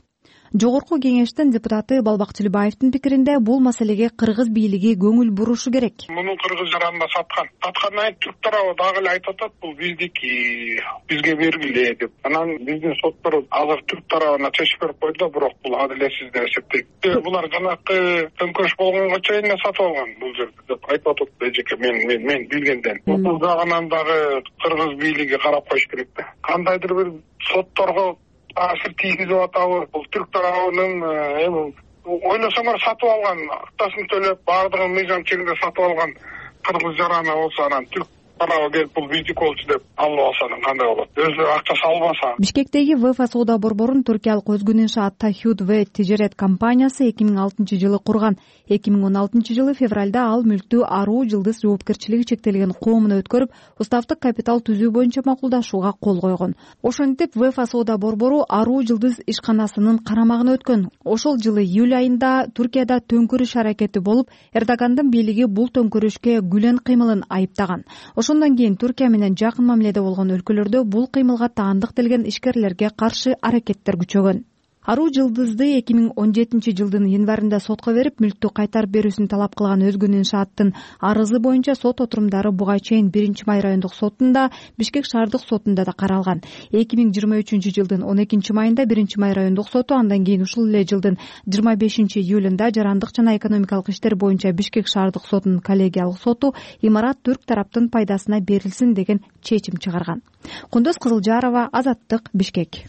Жогорку кеңештин депутаты Балбак Тилибаевдин пикиринде бул маселеге кыргыз бийлиги көңүл бурушу керек. Муну кыргыз жаранына саткан. Саткандан кийин түрк тарабы дагы эле айтып атат, бул биздики, бизге бергиле деп. Анан биздин соттор азыр түрк тарабына чечим берип койду да, бирок бул адилетсиз деп эсептейт. Булар жанакы төңкөрүш болгонго чейин сатып алган бул жерде деп айтып атат эжеке, мен мен мен билгенден. Бул жагынан дагы кыргыз бийлиги карап коюш керек да. Кандайдыр бир сотторго таасир тийгизип атабы, бул түрк тарабынын эми ойлосоңор сатып алган, актасын төлөп, баардыгын мыйзам чегинде сатып алган кыргыз жараны болсо, анан түрк тарабы келип бул биздики болчу деп алып алса кандай болот? Өзү акча салбаса. Бишкектеги ВЭФА соода борборун түркиялык өзгөн иншаат Тахюд Вэ тижерет компаниясы эки миң алтынчы жылы курган. эки миң он алтынчы жылы февралда ал мүлктү Аруу Жылдыз жоопкерчилиги чектелген коомуна өткөрүп, уставдык капитал түзүү боюнча макулдашууга кол койгон. Ошентип ВЭФА соода борбору Аруу Жылдыз ишканасынын карамагына өткөн. Ошол жылы июль айында Түркияда төңкөрүш аракети болуп, Эрдогандын бийлиги бул төңкөрүшкө Гүлен кыймылын айыптаган. Ошондон кийин Түркия менен жакын мамиледе болгон өлкөлөрдө бул кыймылга таандык делген ишкерлерге каршы аракеттер күчөгөн. Аруу Жылдызды эки миң он жетинчи жылдын январында сотко берип, мүлктү кайтарып берүүсүн талап кылган өзгөн иншааттын арызы боюнча сот отурумдары буга чейин биринчи май райондук сотунда, Бишкек шаардык сотунда да каралган. эки миң жыйырма үчүнчү жылдын он экинчи майында биринчи май райондук соту, андан кийин ушул эле жылдын жыйырма бешинчи июлунда жарандык жана экономикалык иштер боюнча Бишкек шаардык сотунун коллегиялык соту имарат түрк тараптын пайдасына берилсин деген чечим чыгарган. Кундуз Кызылжарова, Азаттык, Бишкек.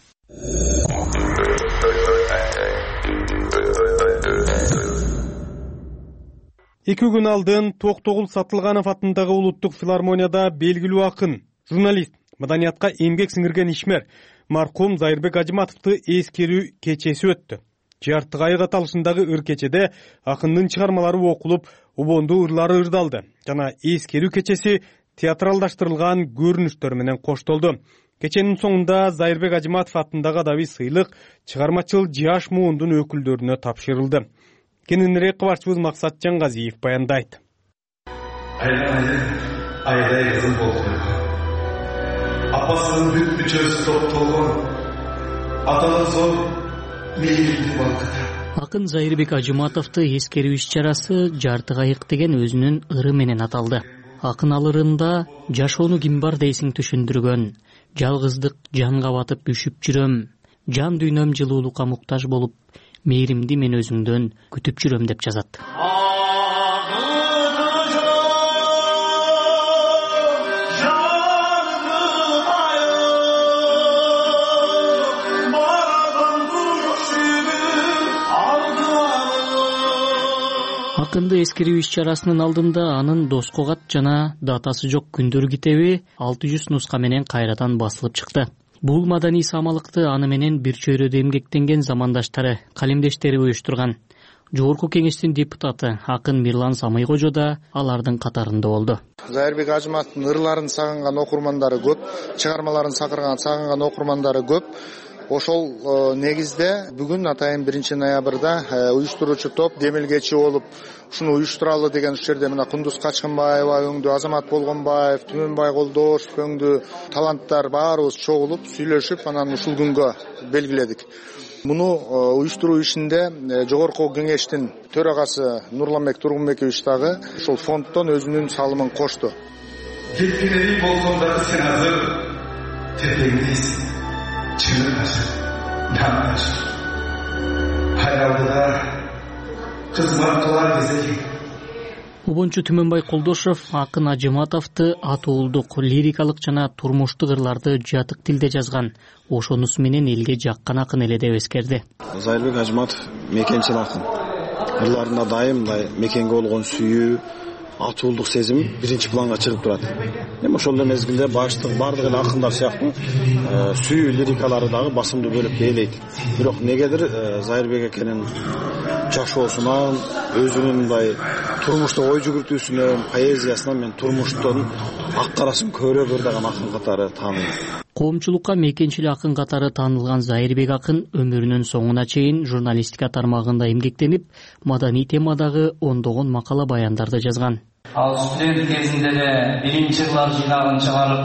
Эки күн алдын Токтогул Сатылганов атындагы улуттук филармонияда белгилүү акын, журналист, маданиятка эмгек сиңирген ишмер маркум Зайырбек Ажыматовду эскерүү кечеси өттү. Жарты айга аталышындагы ыр кечеде акындын чыгармалары окулуп, убондуу ырлары ырдалды жана эскерүү кечеси театралдаштырылган көрүнүштөр менен коштолду. Кеченин соңунда Зайырбек Ажыматов атындагы адабий сыйлык чыгармачыл жаш муундун өкүлдөрүнө тапшырылды. Кененирээк кабарчыбыз Максат Жаңгазиев баяндайт. Айдай кызым болду. Апасынын бүт бүчөсү топтолгон. Аталык зор мейиримдүү балкыт. Акын Зайырбек Ажыматовду эскерүү иш-чарасы жарты кайык деген өзүнүн ыры менен аталды. Акын алырында жашоону ким бар дейсиң түшүндүргөн. Жалгыздык жанга батып үшүп жүрөм. Жан дүйнөм жылуулукка муктаж болуп, мейримди мен өзүңдөн күтүп жүрөм деп жазат. Акынды эскерүү иш-чарасынын алдында анын Доско кат жана датасы жок күндөр китеби алты жүз нуска менен кайрадан басылып чыкты. Бул маданий самалыкты аны менен бир чөйрөдө эмгектенген замандаштары, калемдештери уюштурган. Жогорку кеңештин депутаты акын Мирлан Самыйкожо да алардын катарында болду. Зайырбек Ажыматовдун ырларын сагынган окурмандары көп, чыгармаларын сагырган сагынган окурмандары көп. Ошол негизде бүгүн атайын биринчи ноябрда уюштуруучу топ демилгечи болуп ушуну уюштуралы деген ушул жерде мына Кундуз Качкынбаева өңдүү, Азамат Болгонбаев, Түмөнбай Колдошев өңдүү таланттар баарыбыз чогулуп сүйлөшүп анан ушул күнгө белгиледик. Муну уюштуруу ишинде жогорку кеңештин төрагасы Нурламбек Тургунбекович дагы ушул фонддон өзүнүн салымын кошту. Кеткенери болгондо сен азыр тепеңдейсиң. Чынаш, дамаш. Хайралдыда кызмат кылар кезеги. Убончу Түмөнбай Колдошев акын Ажыматовду атуулдук, лирикалык жана турмуштук ырларды жатык тилде жазган. Ошонусу менен элге жаккан акын эле деп эскерди. Зайырбек Ажыматов мекенчил акын. Ырларында дайым мекенге болгон сүйүү, атуулдук сезим биринчи планга чыгып турат. Эми ошол эле мезгилде баштык бардык эле акындар сыяктуу сүйүү лирикалары дагы басымдуу бөлүп ээлейт. Бирок негедир Зайырбек экенин жашоосунан, өзүнүн мындай турмуштук ой жүгүртүүсүнөн, поэзиясынан мен турмуштун ак карасын көрө көрдөгөн акын катары таанылат. Коомчулукка мекенчил акын катары таанылган Зайырбек акын өмүрүнүн соңуна чейин журналистика тармагында эмгектенип, маданий темадагы ондогон макала баяндарды жазган. Ал студент кезинде эле биринчи ырлар жыйнагын чыгарып,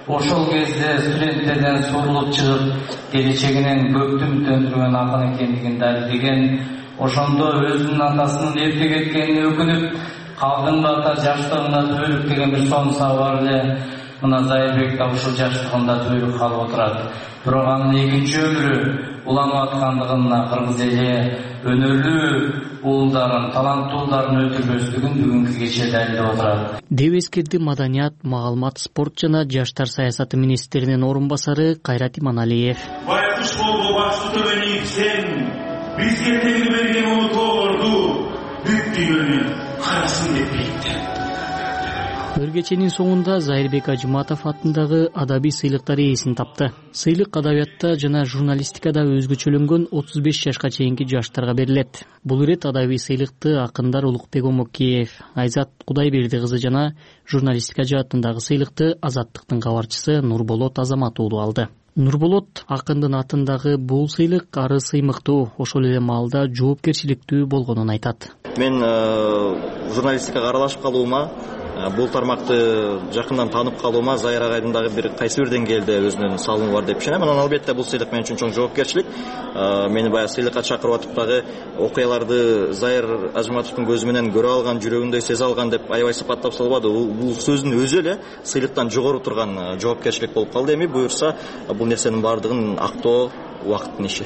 ошол кезде студенттерден сурулуп чыгып келечегинен көптү үмүттөндүргөн акын экендигин далилдеген, ошондо өзүнүн атасынын эрте кеткенине өкүнүп, калдың ата жаштыгында түбөлүк деген бир сонуса бар эле. Мына Зайырбек да ушул жаштыгында түбөлүк калып отурат. Бирок анын экинчи өмүрү уланып аткандыгына кыргыз эли өнөрлүү уулдарын, таланттуу уулдарын өлтүрбөстүгүн бүгүнкү кече далилдеп отурат деп эскерди Маданият, маалымат, спорт жана жаштар саясаты министринин орун басары Кайрат Иманалиев. Байкуш болду башты төбөнүп сен бизге тегип берген улуу тоолорду бүт дүйнөнүн карасын деп бейитти. Өр кеченин соңунда Зайырбек Ажыматов атындагы адабий сыйлыктар ээсин тапты. Сыйлык адабиятта жана журналистикада өзгөчөлөнгөн отуз беш жашка чейинки жаштарга берилет. Бул ирет адабий сыйлыкты акындар Улукбек Омокеев, Айзат Кудайберди кызы жана журналистика жаатындагы сыйлыкты Азаттыктын кабарчысы Нурболот Азамат уулу алды. Нурболот акындын атындагы бул сыйлык ары сыймыктуу, ошол эле маалда жоопкерчиликтүү болгонун айтат. Мен журналистикага аралашып калуума, бул тармакты жакындан таанып калуума Зайыр агайдын дагы бир кайсы бир деңгээлде өзүнүн салымы бар деп ишенем. Анан албетте бул сыйлык мен үчүн чоң жоопкерчилик. Мени баягы сыйлыкка чакырып атып дагы окуяларды Зайыр Ажыматовдун көзү менен көрө алган, жүрөгүндөй сезе алган деп аябай сыпаттап салбады. Бул сөздүн өзү эле сыйлыктан жогору турган жоопкерчилик болуп калды. Эми буюрса бул нерсенин баардыгын актоо убакыттын иши.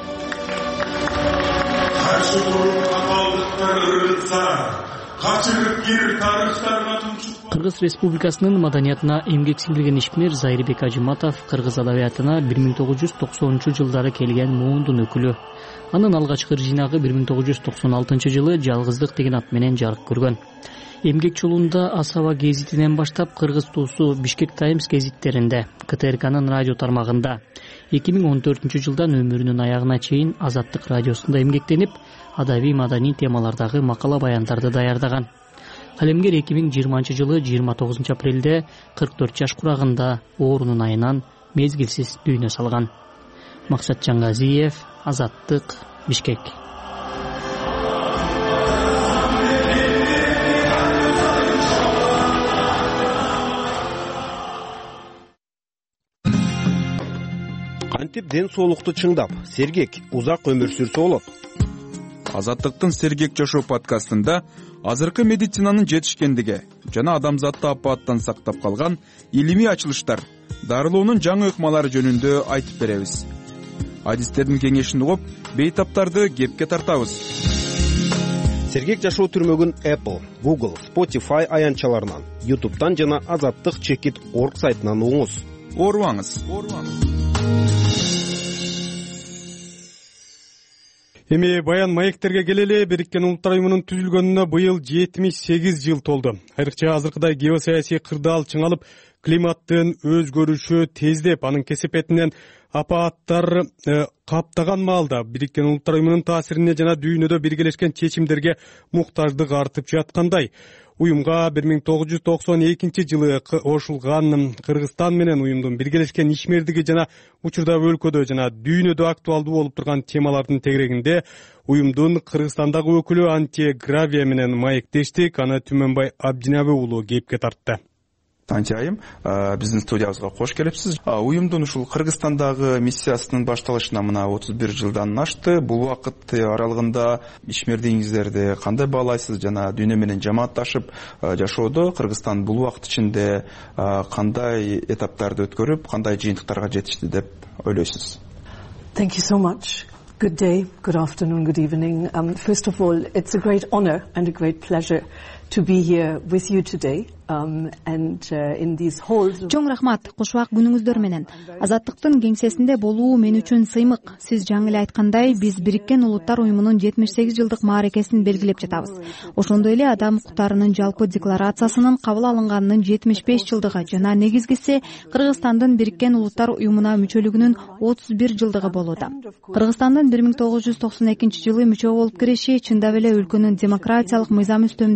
Каршы туруп каталдыктар ыргытса, качырып кир тарыхтарга тунчук. Кыргыз Республикасынын маданиятына эмгек сиңирген ишмер Зайырбек Ажыматов кыргыз адабиятына бир миң тогуз жүз токсонунчу жылдары келген муундун өкүлү. Анын алгачкы жыйнагы бир миң тогуз жүз токсон алтынчы жылы Жалгыздык деген ат менен жарык көргөн. Эмгек жолунда Асаба гезитинен баштап Кыргыз туусу Бишкек Таймс гезиттеринде, К Т Р К'нын радио тармагында, эки миң он төртүнчү жылдан өмүрүнүн аягына чейин Азаттык радиосунда эмгектенип, адабий маданий темалардагы макала баяндарды даярдаган. Алемгер эки миң жыйырманчы жылы жыйырма тогузунчу апрелде кырк төрт жаш курагында оорунун айынан мезгилсиз дүйнө салган. Максат Жаңгазиев, Азаттык, Бишкек. Кантип ден соолукту чыңдап, сергек, узак өмүр сүрсө болот? Азаттыктын Сергек жашоо подкастында азыркы медицинанын жетишкендиги жана адамзатты апааттан сактап калган илимий ачылыштар, дарылоонун жаңы ыкмалары жөнүндө айтып беребиз. Адистердин кеңешин угуп, бейтаптарды кепке тартабыз. Сергек жашоо түрмөгүн Apple, Google, Spotify аянтчаларынан, YouTube'дан жана азаттык чекит точка орг сайтынан угуңуз. Оорубаңыз. Эми баян маектерге келели. Бириккен Улуттар уюмунун түзүлгөнүнө быйыл жетимиш сегиз жыл толду. Айрыкча азыркыдай геосаясий кырдаал чыңалып, климаттын өзгөрүшү тездеп, анын кесепетинен апааттар каптаган маалда Бириккен Улуттар уюмунун таасирине жана дүйнөдө биргелешкен чечимдерге муктаждык артып жаткандай. Уюмга бир миң тогуз жүз токсон экинчи жылы кошулган Кыргызстан менен уюмдун биргелешкен ишмердиги жана учурда өлкөдө жана дүйнөдө актуалдуу болуп турган темалардын тегерегинде уюмдун Кыргызстандагы өкүлү Анти Гравия менен маектештик. Аны Түмөнбай Абдинабы уулу кепке тартты. Анти айым, биздин студиябызга кош келипсиз. Уюмдун ушул Кыргызстандагы миссиясынын башталышына мына отуз бир жылдан ашты. Бул убакыт аралыгында ишмердигиңиздерди кандай баалайсыз жана дүйнө менен жамаатташып жашоодо Кыргызстан бул убакыт ичинде кандай этаптарды өткөрүп, кандай жыйынтыктарга жетишти деп ойлойсуз? Thank you so much. Good day, good afternoon, good evening. Um, first of all, it's a great honor and a great pleasure to be here with you today. Um, and uh, in these halls. Чоң рахмат, кушубак күнүңүздөр менен. Азаттыктын кеңсесинде болуу мен үчүн сыймык. Сиз жаңы эле айткандай, биз Бириккен Улуттар уюмунун жетимиш сегиз жылдык мааракесин белгилеп жатабыз. Ошондой эле Адам укуктарынын жалпы декларациясынын кабыл алынганынын жетимиш беш жылдыгы жана негизгиси Кыргызстандын Бириккен Улуттар уюмуна мүчөлүгүнүн отуз бир жылдыгы болууда. Кыргызстандын бир миң тогуз жүз токсон экинчи жылы мүчө болуп кириши чындап эле өлкөнүн демократиялык мыйзам үстөмдүгүнө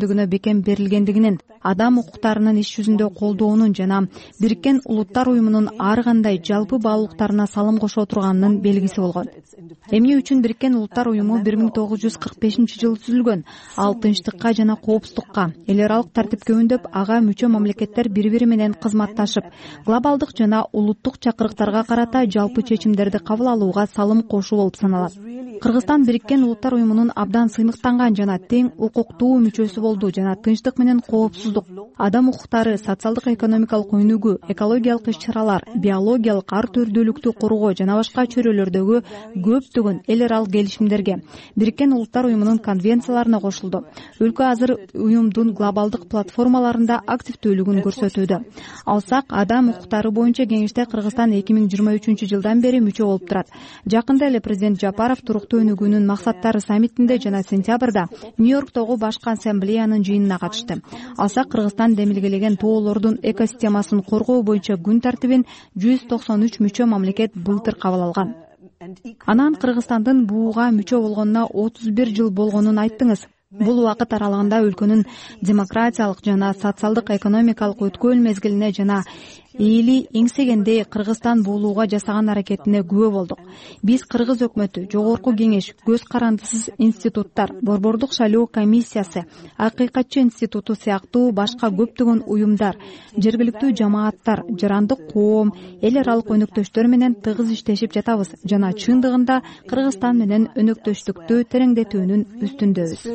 беркем берилгендигинин, адам укуктарынын иш жүзүндө колдоонун жана Бириккен Улуттар уюмунун ар кандай жалпы баалуулуктарына салым кошо турганынын белгиси болгон. Эмне үчүн Бириккен Улуттар уюму бир миң тогуз жүз кырк бешинчи жылы түзүлгөн? Ал тынчтыкка жана коопсуздукка, эл аралык тартипке үндөп, ага мүчө мамлекеттер бири-бири менен кызматташып, глобалдык жана улуттук чакырыктарга карата жалпы чечимдерди кабыл алууга салым кошуу болуп саналат. Кыргызстан Бириккен Улуттар уюмунун абдан сыймыктанган жана тең укуктуу мүчөсү болду жана тынчтык менен коопсуздук, адам укуктары, социалдык экономикалык өнүгүү, экологиялык иш-чаралар, биологиялык ар түрдүүлүктү коргоо жана башка чөйрөлөрдөгү көптөгөн эл аралык келишимдерге, Бириккен Улуттар уюмунун конвенцияларына кошулду. Өлкө азыр уюмдун глобалдык платформаларында активдүүлүгүн көрсөтүүдө. Алсак, адам укуктары боюнча кеңеште Кыргызстан эки миң жыйырма үчүнчү жылдан бери мүчө болуп турат. Жакында эле президент Жапаров туруктуу өнүгүүнүн максаттары саммитинде жана сентябрда Нью-Йорктогу башкы ассамблеянын жыйынына катышты. Алсак, Кыргызстан демилгелеген тоолордун экосистемасын коргоо боюнча күн тартибин жүз токсон үч мүчө мамлекет былтыр кабыл алган. Анан Кыргызстандын буга мүчө болгонуна отуз бир жыл болгонун айттыңыз. Бул убакыт аралыгында өлкөнүн демократиялык жана социалдык экономикалык өткөн мезгилине жана эли эңсегенде Кыргызстан буулууга жасаган аракетине күбө болдук. Биз Кыргыз өкмөтү, жогорку кеңеш, көз карандысыз институттар, Борбордук шайлоо комиссиясы, Акыйкатчы институту сыяктуу башка көптөгөн уюмдар, жергиликтүү жамааттар, жарандык коом, эл аралык өнөктөштөр менен тыгыз иштешип жатабыз жана чындыгында Кыргызстан менен өнөктөштүктү тереңдетүүнүн үстүндөбүз.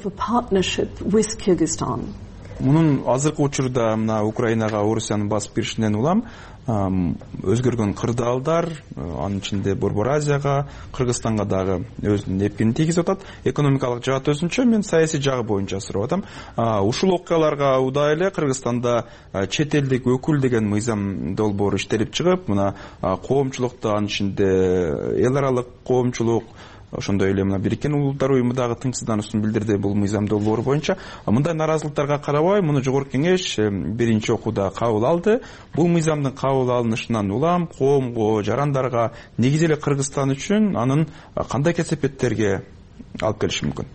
Мунун азыркы учурда мына Украинага Орусиянын басып киришинен улам өзгөргөн кырдаалдар, анын ичинде Борбор Азияга, Кыргызстанга дагы өзүнүн эпкинин тийгизип атат. Экономикалык жаат өзүнчө, мен саясий жагы боюнча сурап атам. Ушул окуяларга удай эле Кыргызстанда чет элдик өкүл деген мыйзам долбоору иштелип чыгып, мына коомчулукта, анын ичинде эл аралык коомчулук, ошондой эле мына Бириккен Улуттар уюму дагы тынчсыздануусун билдирди бул мыйзам долбоору боюнча. Мындай наразылыктарга карабай, муну жогорку кеңеш биринчи окууда кабыл алды. Бул мыйзамдын кабыл алынышынан улам коомго, жарандарга, негизи эле Кыргызстан үчүн анын кандай кесепеттерге алып келиши мүмкүн?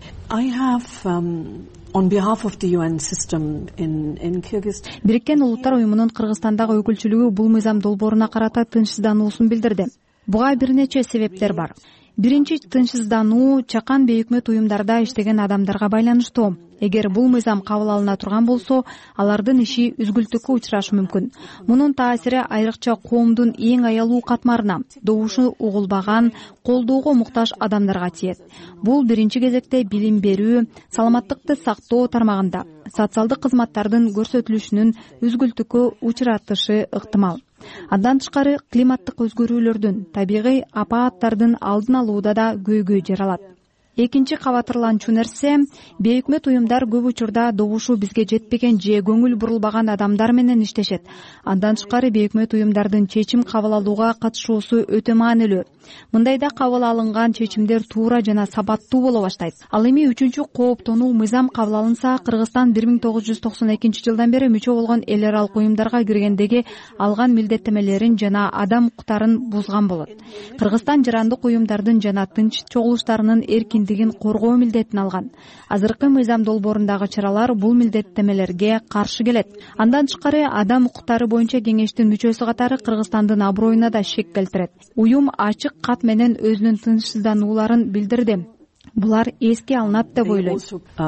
I have um... On behalf of the U N system in, in Kyrgyzstan. Бириккен Улуттар уюмунун Кыргызстандагы өкүлчүлүгү бул мыйзам долбооруна карата тынчсыздануусун билдирди. Буга бир нече себептер бар. Биринчи, тынчсыздануу чакан бейөкмөт уюмдарда иштеген адамдарга байланыштуу. Эгер бул мыйзам кабыл алына турган болсо, алардын иши үзгүлтүккө учурашы мүмкүн. Мунун таасири айрыкча коомдун эң аялуу катмарына, добушу угулбаган, колдоого муктаж адамдарга тиет. Бул биринчи кезекте билим берүү, саламаттыкты сактоо тармагында социалдык кызматтардын көрсөтүлүшүнүн үзгүлтүккө учуратышы ыктымал. Андан тышкары климаттык өзгөрүүлөрдүн, табигый апааттардын алдын алууда да көйгөй жаралат. Экинчи кабатырланчу нерсе, бейөкмөт уюмдар көп учурда добушу бизге жетпеген же көңүл бурулбаган адамдар менен иштешет. Андан тышкары бейөкмөт уюмдардын чечим кабыл алууга катышуусу өтө маанилүү. Мындайда кабыл алынган чечимдер туура жана сабаттуу боло баштайт. Ал эми үчүнчү кооптонуу мыйзам кабыл алынса, Кыргызстан бир миң тогуз жүз токсон экинчи жылдан бери мүчө болгон эл аралык уюмдарга киргендеги алган милдеттемелерин жана адам укуктарын бузган болот. Кыргызстан жарандык уюмдардын жана тынч чогулуштарынын эркиндигин коргоо милдетин алган. Азыркы мыйзам долбоорундагы чаралар бул милдеттемелерге каршы келет. Андан тышкары адам укуктары боюнча кеңештин мүчөсү катары Кыргызстандын аброюна да шек келтирет. Уюм ачык кат менен өзүнүн тынчсызданууларын билдирди. Булар эске алынат деп ойлойм.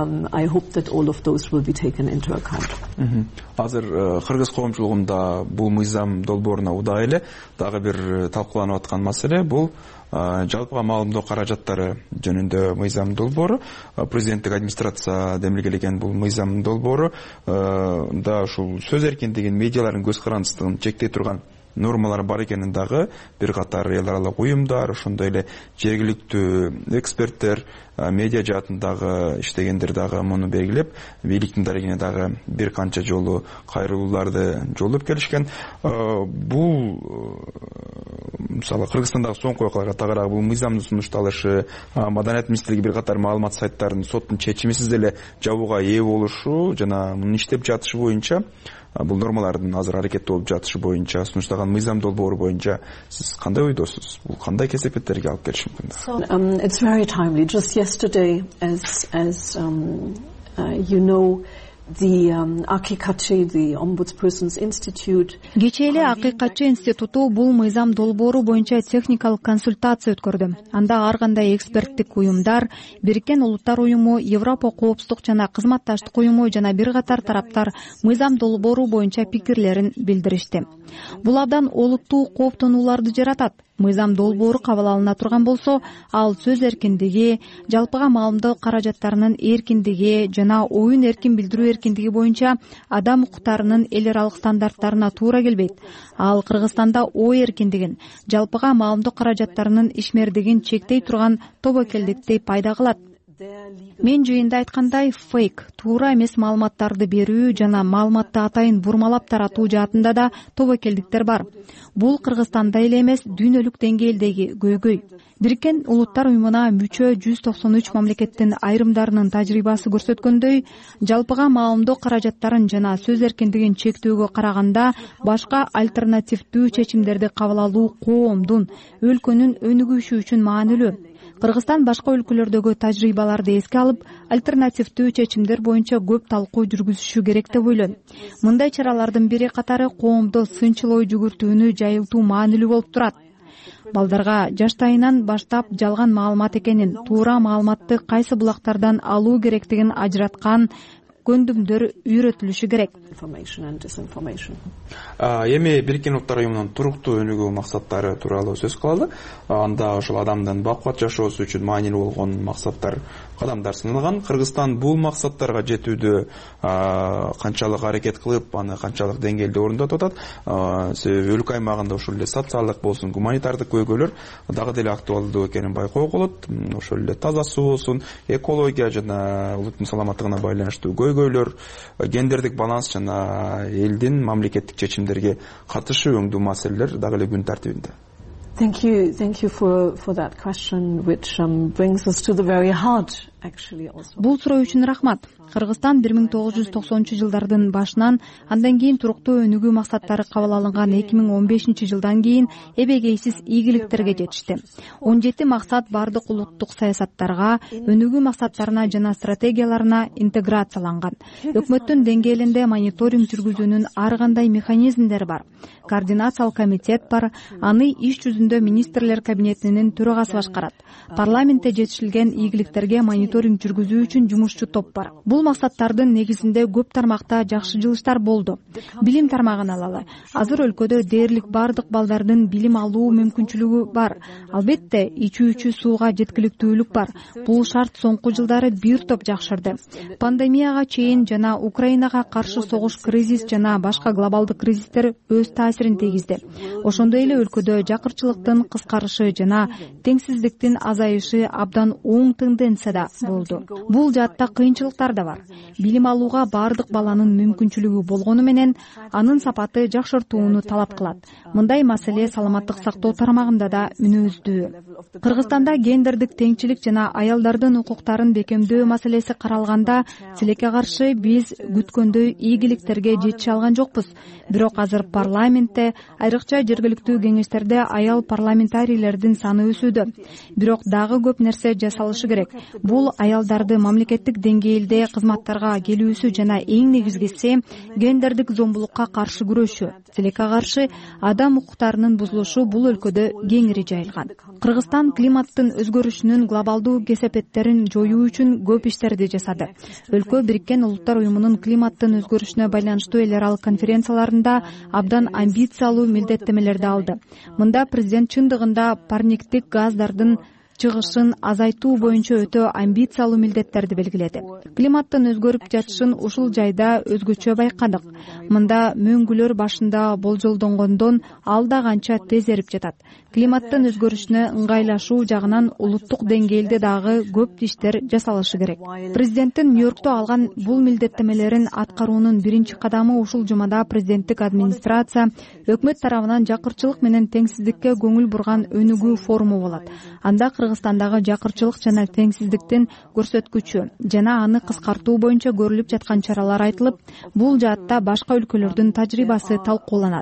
Азыр кыргыз коомчулугунда бул мыйзам долбооруна удай эле дагы бир талкууланып аткан маселе бул жалпыга маалымдоо каражаттары жөнүндө мыйзам долбоору. Президенттик администрация демилгелеген бул мыйзам долбоору да ушул сөз эркиндигин, медиалардын көз карандысыздыгын чектей турган нормалар бар экенин дагы бир катар эл аралык уюмдар, ошондой эле жергиликтүү эксперттер, медиа жаатындагы иштегендер дагы муну белгилеп, бийликтин дарегине дагы бир канча жолу кайрылууларды жолдоп келишкен. Бул мисалы Кыргызстандагы соңку окуяларга тагыраак бул мыйзамдын сунушталышы, Маданият министрлиги бир катар маалымат сайттарын соттун чечимисиз эле жабууга ээ болушу жана мунун иштеп жатышы боюнча, бул нормалардын азыр аракетте болуп жатышы боюнча, сунушталган мыйзам долбоору боюнча сиз кандай ойдосуз? Бул кандай кесепеттерге алып келиши мүмкүн? So um, it's very timely. Just yesterday, as as um, You know the um, Akikatchi, the Ombudsperson's Institute. Кечээ эле Акикатчы институту бул мыйзам долбоору боюнча техникалык консультация өткөрдү. Анда ар кандай эксперттик уюмдар, Бириккен Улуттар уюму, Европа коопсуздук жана кызматташтык уюму жана бир катар тараптар мыйзам долбоору боюнча пикирлерин билдиришти. Бул абдан олуттуу кооптонууларды жаратат. Мыйзам долбоору кабыл алына турган болсо, ал сөз эркиндиги, жалпыга маалымдоо каражаттарынын эркиндиги жана оюн эркин билдирүү эркиндиги боюнча адам укуктарынын эл аралык стандарттарына туура келбейт. Ал Кыргызстанда ой эркиндигин, жалпыга маалымдоо каражаттарынын ишмердигин чектей турган тобокелдикти пайда кылат. Мен жыйында айткандай, фейк, туура эмес маалыматтарды берүү жана маалыматты атайын бурмалап таратуу жаатында да тобокелдиктер бар. Бул Кыргызстанда эле эмес, дүйнөлүк деңгээлдеги көйгөй. Бириккен Улуттар уюмуна мүчө жүз токсон үч мамлекеттин айрымдарынын тажрыйбасы көрсөткөндөй, жалпыга маалымдоо каражаттарын жана сөз эркиндигин чектөөгө караганда башка альтернативдүү чечимдерди кабыл алуу коомдун, өлкөнүн өнүгүшү үчүн маанилүү. Кыргызстан башка өлкөлөрдөгү тажрыйбаларды эске алып, альтернативдүү чечимдер боюнча көп талкуу жүргүзүшү керек деп ойлойм. Мындай чаралардын бири катары коомдо сынчыл ой жүгүртүүнү жайылтуу маанилүү болуп турат. Балдарга жаштайынан баштап жалган маалымат экенин, туура маалыматты кайсы булактардан алуу керектигин ажыраткан көндүмдөр үйрөтүлүшү керек. Эми Бириккен Улуттар уюмунун туруктуу өнүгүү максаттары тууралуу сөз кылалы. Анда ошол адамдын бакубат жашоосу үчүн маанилүү болгон максаттар, кадамдар саналган. Кыргызстан бул максаттарга жетүүдө канчалык аракет кылып, аны канчалык деңгээлде орундатып атат. Себеби өлкө аймагында ошол эле социалдык болсун, гуманитардык көйгөйлөр дагы деле актуалдуу экенин байкоого болот. Ошол эле таза суу болсун, экология жана улуттун саламаттыгына байланыштуу көйгөйлөр, гендердик баланс жана элдин мамлекеттик чечимдерге катышы өңдүү маселелер дагы эле күн тартибинде. Thank you, thank you for for that question, which um, brings us to the very heart, actually. Also. Бул суроо үчүн рахмат. Кыргызстан бир миң тогуз жүз токсонунчу жылдардын башынан, андан кийин туруктуу өнүгүү максаттары кабыл алынган эки миң он бешинчи жылдан кийин эбегейсиз ийгиликтерге жетишти. он жети максат бардык улуттук саясаттарга, өнүгүү максаттарына жана стратегияларына интеграцияланган. Өкмөттүн деңгээлинде мониторинг жүргүзүүнүн ар кандай механизмдери бар. Координациялык комитет бар, аны иш жүзүндө министрлер кабинетинин төрагасы башкарат. Парламентте жетишилген ийгиликтерге мониторинг жүргүзүү үчүн жумушчу топ бар. Бул максаттардын негизинде көп тармакта жакшы жылыштар болду. Билим тармагын алалы. Азыр өлкөдө дээрлик бардык балдардын билим алуу мүмкүнчүлүгү бар. Албетте, ичүүчү сууга жеткиликтүүлүк бар. Бул шарт соңку жылдары бир топ жакшырды. Пандемияга чейин жана Украинага каршы согуш кризис жана башка глобалдык кризистер өз таасирин тийгизди. Ошондой эле өлкөдө жакырчылыктын кыскарышы жана теңсиздиктин азайышы абдан оң тенденцияда болду. Бул жаатта кыйынчылыктар да бар. Билим алууга бардык баланын мүмкүнчүлүгү болгону менен анын сапаты жакшыртууну талап кылат. Мындай маселе саламаттык сактоо тармагында да үнөздүү. Кыргызстанда гендердик теңчилик жана аялдардын укуктарын бекемдөө маселеси каралганда, тилекке каршы биз күткөндөй ийгиликтерге жетише алган жокпуз. Бирок азыр парламентте, айрыкча жергиликтүү кеңештерде аял парламентарийлердин саны өсүүдө. Бирок дагы көп нерсе жасалышы керек. Бул аялдарды мамлекеттик деңгээлде кызматтарга келүүсү жана эң негизгиси гендердик зомбулукка каршы күрөшүү. Тилекке каршы адам укуктарынын бузулушу бул өлкөдө кеңири жайылган. Кыргызстан климаттын өзгөрүшүнүн глобалдуу кесепеттерин жоюу үчүн көп иштерди жасады. Өлкө Бириккен Улуттар уюмунун климаттын өзгөрүшүнө байланыштуу эл аралык конференцияларында абдан амбициялуу милдеттемелерди алды. Мында президент чындыгында парниктик газдардын чыгышын азайтуу боюнча өтө амбициялуу милдеттерди белгиледи. Климаттын өзгөрүп жатышын ушул жайда өзгөчө байкадык. Мында мөңгүлөр башында болжолдонгондон ал да канча тез эрип жатат. Климаттын өзгөрүшүнө ыңгайлашуу жагынан улуттук деңгээлде дагы көп иштер жасалышы керек. Президенттин Нью-Йоркто алган бул милдеттемелерин аткаруунун биринчи кадамы ушул жумада президенттик администрация өкмөт тарабынан жакырчылык менен теңсиздикке көңүл бурган өнүгүү форуму болот. Анда Кыргызстандагы жакырчылык жана теңсиздиктин көрсөткүчү жана аны кыскартуу боюнча көрүлүп жаткан чаралар айтылып, бул жаатта башка өлкөлөрдүн тажрыйбасы талкууланат.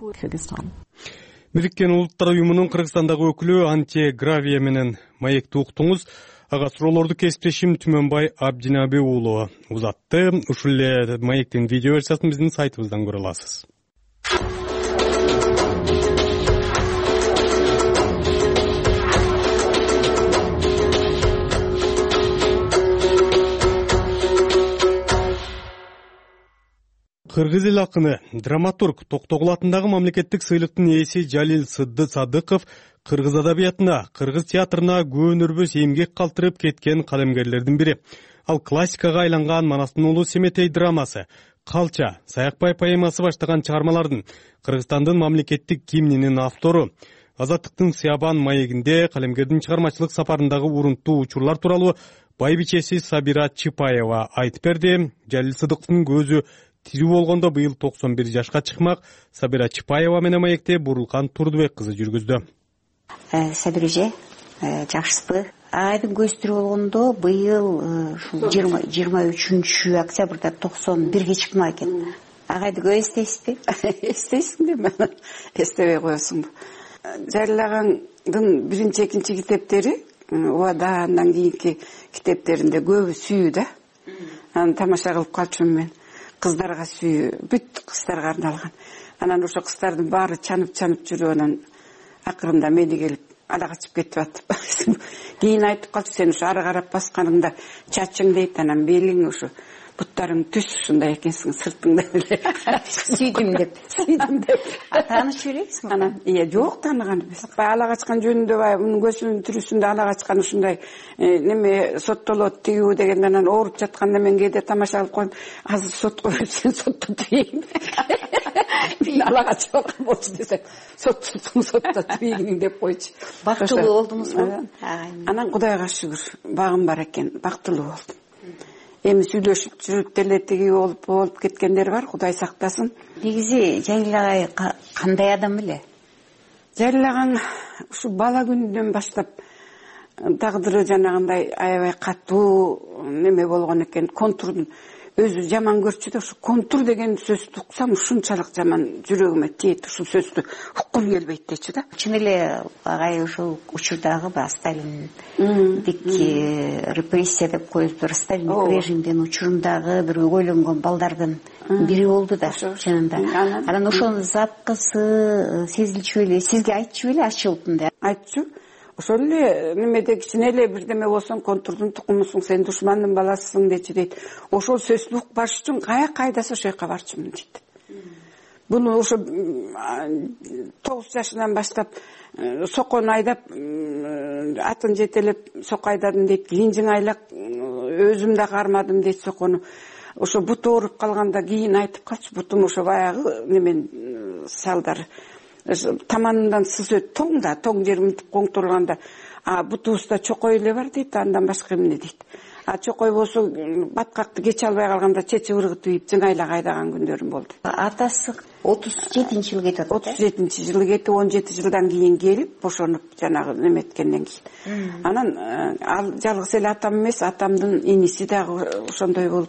Бириккен Улуттар уюмунун Кыргызстандагы өкүлү Анте Гравия менен маекти уктуңуз. ага суроолорду кесиптешим Түмөнбай Абдинаби уулу узатты. Ушул эле маектин видео версиясын биздин сайтыбыздан көрө аласыз. Кыргыз эл акыны, драматург Токтогул атындагы мамлекеттик сыйлыктын ээси Жалил Садыков кыргыз адабиятына, кыргыз театрына көөнөрбөс эмгек калтырып кеткен калемгерлердин бири. Ал классикага айланган Манастын уулу Семетей драмасы, Калча, Саякбай поэмасы баштаган чыгармалардын, Кыргызстандын мамлекеттик гимнинин автору. Азаттыктын Сыябан маегинде калемгердин чыгармачылык сапарындагы урунттуу учурлар тууралуу байбичеси Сабира Чипаева айтып берди. Жалил Садыковдун көзү тирүү болгондо быйыл токсон бир жашка чыкмак. Сабира Чипаева менен маекте Бурулкан Турдубек кызы жүргүздү. Сабира эже, жакшысызбы? Айдын көзү тирүү болгондо быйыл ушул жыйырма үчүнчү октябрда токсон бирге чыкмак экен. Агайды көп эстейсизби? Эстейсиңби? Эстебей коесуңбу? Жалил агаңдын биринчи, экинчи китептери, Убада, андан кийинки китептеринде көбү сүйүү да. Аны тамаша кылып калчумун мен. Кыздарга сүйүү, бүт кыздарга арналган. Анан ошо кыздардын баары чанып-чанып жүрүп, анан акырында мени келип ала качып кетип атып. Кийин айтып калчу, сен ушу ары карап басканыңда чачың дейт, анан белиң ушу буттарың түз ушундай экенсиң, сыртыңда эле сүйдүм деп. Сүйдүм деп. Таанышып элексиңби? Анан, ия, жок, тааныган эмес. Баягы ала качкан жөнүндө баягы мунун көзүнүн түрүсүндө ала качкан ушундай неме соттолот тигүү дегенде, анан ооруп жатканда мен кээде тамаша кылып коем, азыр сотко берсең сотто тийейин. Мен ала качып алган болчу десем, соттусуң сотто тийиң деп койчу. Бактылуу болдуңузбу? Анан Кудайга шүгүр, багым бар экен, бактылуу болдум. Эми сүйлөшүп жүрүп деле тиги болуп болуп кеткендер бар, Кудай сактасын. Негизи Жалил агай кандай адам эле? Жалил агаң ушу бала күнүнөн баштап тагдыры жанагындай аябай катуу неме болгон экен, контурдун өзү жаман көрчү да, ушу контур деген сөздү уксам ушунчалык жаман жүрөгүмө тиет, ушул сөздү уккум келбейт дечи да. Чын эле агай ушул учурдагы ба Сталиндик репрессия деп коюптур, Сталиндик режимдин учурундагы бир өгөйлөнгөн балдардын бири болду да, чынында. Анан ошонун запкысы сезилчү эле, сизге айтчу эле ачылып мындай? Айтчу. Ошол эле немеде кичине эле бирдеме болсоң контурдун тукумусуң, сен душмандын баласысың дечи дейт. Ошол сөздү укпаш үчүн кая кайдасы ошол жака барчумун дейт. Буну ошо тогуз жашынан баштап сокон айдап, атын жетелеп сокко айдадым дейт, кийин жыңайлап өзүм да кармадым дейт сокону. Ошо буту ооруп калганда кийин айтып калчу, бутум ошо баягы немен салдары таманынан сыз өт, тоң да, тоң жер мынтип коңтурганда, а бутубузда чокой эле бар дейт, андан башка эмне дейт. А чокой болсо баткакты кече албай калганда чечи ыргытып ийип жыңайла кайдаган күндөрүм болду. Атасы отуз жетинчи жылы кетип атат. отуз жетинчи жылы кетип, он жети жылдан кийин келип, бошонуп жанагы неметкенден кийин. Анан ал жалгыз эле атам эмес, атамдын иниси дагы ошондой болуп,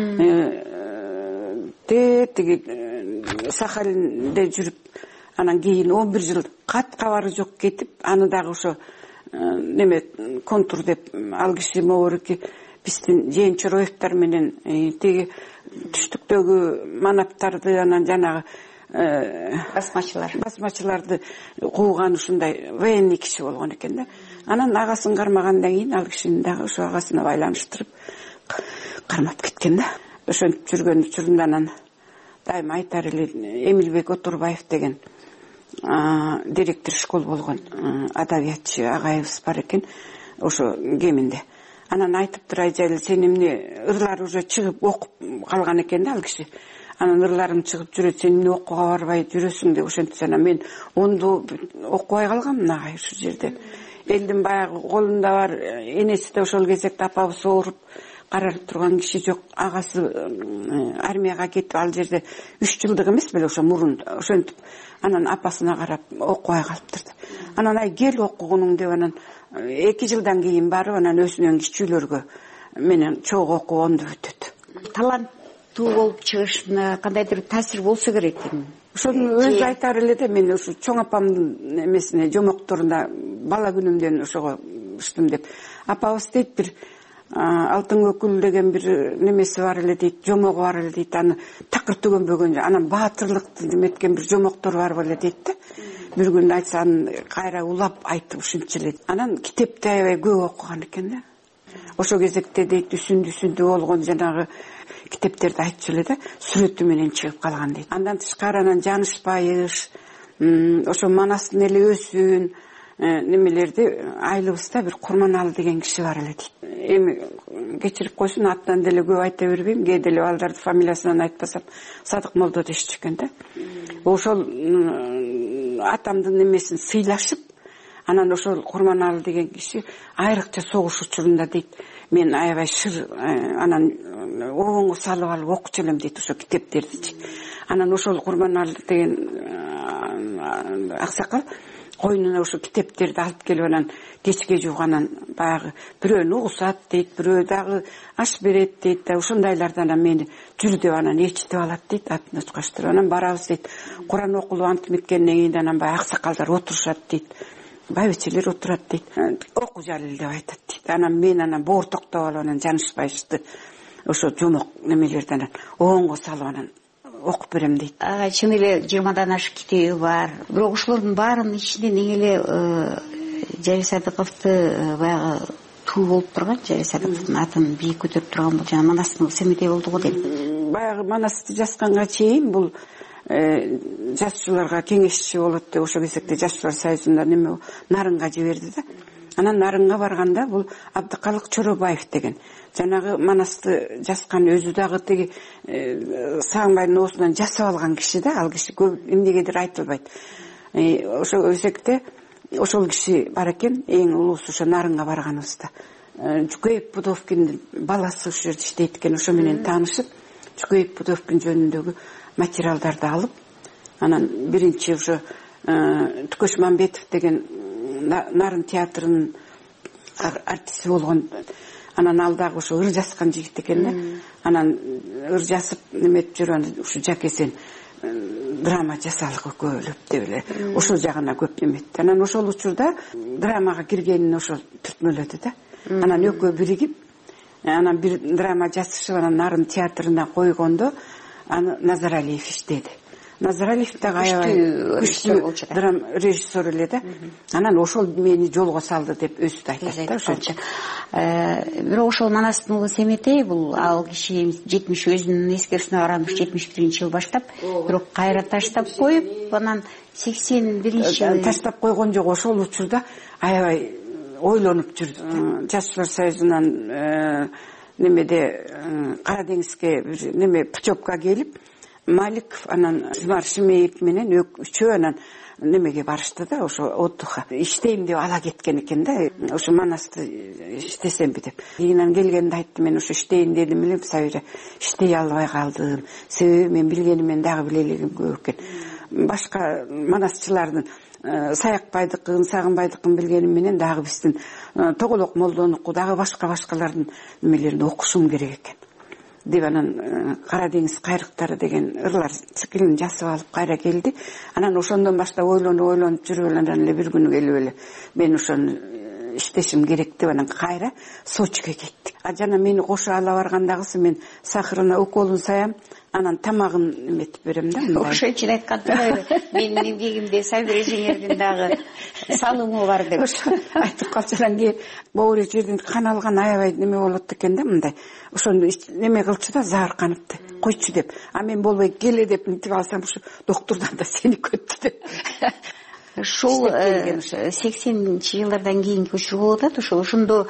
те тиги Сахалинде жүрүп, анан кийин он бир жыл кат кабары жок кетип, аны дагы ошо неме контур деп ал киши могорки биздин Жээн Чороевдер менен тиги түштүктөгү манаптарды, анан жанагы басмачылар басмачыларды кууган ушундай военный киши болгон экен да. Анан агасын кармагандан кийин ал кишини дагы ошо агасына байланыштырып кармап кеткен да. Ошентип жүргөн учурунда анан дайыма айтар эле, Эмилбек Отурбаев деген директор школ болгон адабиятчы агайыбыз бар экен, ошо кеминде. Анан айтыптыр, ай Жалил, сен эмне ырлар уже чыгып окуп калган экен да ал киши. Анан ырларың чыгып жүрөт, сен эмне окууга барбай жүрөсүң деп ошентип, анан мен онду окубай калганмын агай ушул жерде. Элдин баягы колунда бар, энеси да ошол кезекте апабыз ооруп каралып турган киши жок, агасы армияга кетип ал жерде үч жылдык эмес беле ошо мурун, ошентип анан апасына карап окубай калыптыр. Анан ай кел окугунуң деп, анан эки жылдан кийин барып, анан өзүнөн кичүүлөргө менен чогуу окугонду бүтөт. Таланттуу болуп чыгышына кандайдыр таасир болсо керек эми. Ошону өзү айтар эле да, мен ушу чоң апамдын эмесине, жомокторуна бала күнүмдөн ошого алыштым деп. Апабыз дейт, бир алтын көкүл деген бир немеси бар эле дейт, жомогу бар эле дейт, аны такыр төгөнбөгөн, анан баатырлыкты неметкен бир жомоктор бар беле дейт да. Бир күн айтса аны кайра улап айтып ушунча эле. Анан китепти аябай көп окуган экен да. Ошо кезекте дейт үсүндү үсүндү болгон жанагы китептерди айтчу эле да, сүрөтү менен чыгып калган дейт. Андан тышкары анан Жанышбайыш, ошо Манастын эли өсүн немелерди айылыбызда бир Курманалы деген киши бар эле дейт. Эми кечирип койсун, аттан деле көп айта бербейм, кээ деле балдарды фамилиясынан айтпасам Садык молдо дешчү экен да. Ошол атамдын немесин сыйлашып, анан ошол Курманалы деген киши айрыкча согуш учурунда дейт, мен аябай шыр анан обоңго салып алып окучу элем дейт ошо китептердичи. Анан ошол Курманалы деген аксакал койнуна ошо китептерди алып келип, анан кечке жууганан баягы бирөөнү угусат дейт, бирөө дагы аш берет дейт да, ошондайлардан анан мени жүр деп анан ээрчитип алат дейт, атын учкаштырып. Анан барабыз дейт, Куран окулуп антип кеткенден кийин анан баягы аксакалдар отурушат дейт, байбичелер отурат дейт, оку Жалил деп айтат дейт. Анан мен анан боор токтоп алып анан Жанышбайышты ошо жомок немелерди анан обоңго салып анан окуп берем дейт. Ага, чын эле жыйырмадан ашык китеби бар. Бирок ошолордун баарынын ичинде эң эле Жари Садыковду баягы туу болуп турган, Жари Садыковдун атын бийик көтөрүп турган бул жана Манастын Семидей болду го дейм. Баягы Манасты жазганга чейин бул жашчыларга кеңешчи болот деп ошол кезекте жашчылар союзунда неме Нарынга жиберди да. Анан Нарынга барганда бул Абдыкалык Чоробаев деген жанагы Манасты жазган өзү дагы тиги Сагынбайдын оосунан жасап алган киши да, ал киши көп эмнегедир айтылбайт. Ошол кезекте ошол киши бар экен, эң улуусу ошо Нарынга барганыбызда. Жукеев Пудовкиндин баласы ошол жерде иштейт экен, ошо менен таанышып, Жукеев Пудовкин жөнүндөгү материалдарды алып, анан биринчи ошо Түкөш Мамбетов деген Нарын театрынын артисти болгон, анан ал дагы ошо ыр жазган жигит экен да. Анан ыр жазып неметип жүргөн ушу Жакесен драма жасалык экөөлөп деп эле ошол жагына көп неметти. Анан ошол учурда драмага киргенин ошол түртмөлөдү да. Анан экөө биригип, анан бир драма жазышып, анан Нарын театрына койгондо аны Назаралиев иштеди. Назаралиев дагы аябай күчтүү драма режиссер эле да. Анан ошол мени жолго салды деп өзү да айтат да ошончо. Бирок ошол Манастын уулу Семетей бул ал киши жетимиш өзүнүн эскерисине караганда жетимиш биринчи жыл баштап, бирок кайра таштап коюп, анан сексен биринчи жылы таштап койгон жок. Ошол учурда аябай ойлонуп жүрдү. Жашчылар союзунан немеде Кара деңизге бир неме путевка келип, Маликов анан Жумар Шимеев менен үчөө анан немеге барышты да, ошо отдыхка. Иштейм деп ала кеткен экен да, ошо Манасты иштесемби деп. Кийинен келгенде айтты, мен ошо иштейин дедим эле, Сабира, иштей албай калдым. Себеби мен билгеним мен дагы биле элегим көп экен. Башка манасчылардын Саякбайдыкын, Сагынбайдыкын билгеним менен дагы биздин Тоголок Молдонуку, дагы башка-башкалардын немелерин окушум керек экен деп анан Кара деңиз кайрыктары деген ырлар циклин жасап алып кайра келди. Анан ошондон баштап ойлонуп ойлонуп жүрүп анан эле бир күнү келип эле мен ошону иштешим керек деп анан кайра Сочиге кеттик. А жана мени кошо ала баргандагысы мен сахарына уколун саям, анан тамагын эметип берем да. Ошо үчүн айткан менин эмгегимде Сабира эжеңердин дагы салымы бар деп айтып калчу. Анан кийин могу жерден кан алган аябай неме болот экен да, мындай. Ошону неме кылчу да, заарканыпты. Койчу деп. А мен болбой келе деп мынтип алсам, ушу доктурдан да сени көттү деп. Ошол сексенинчи жылдардан кийинки учур болуп атат. Ошол ошондо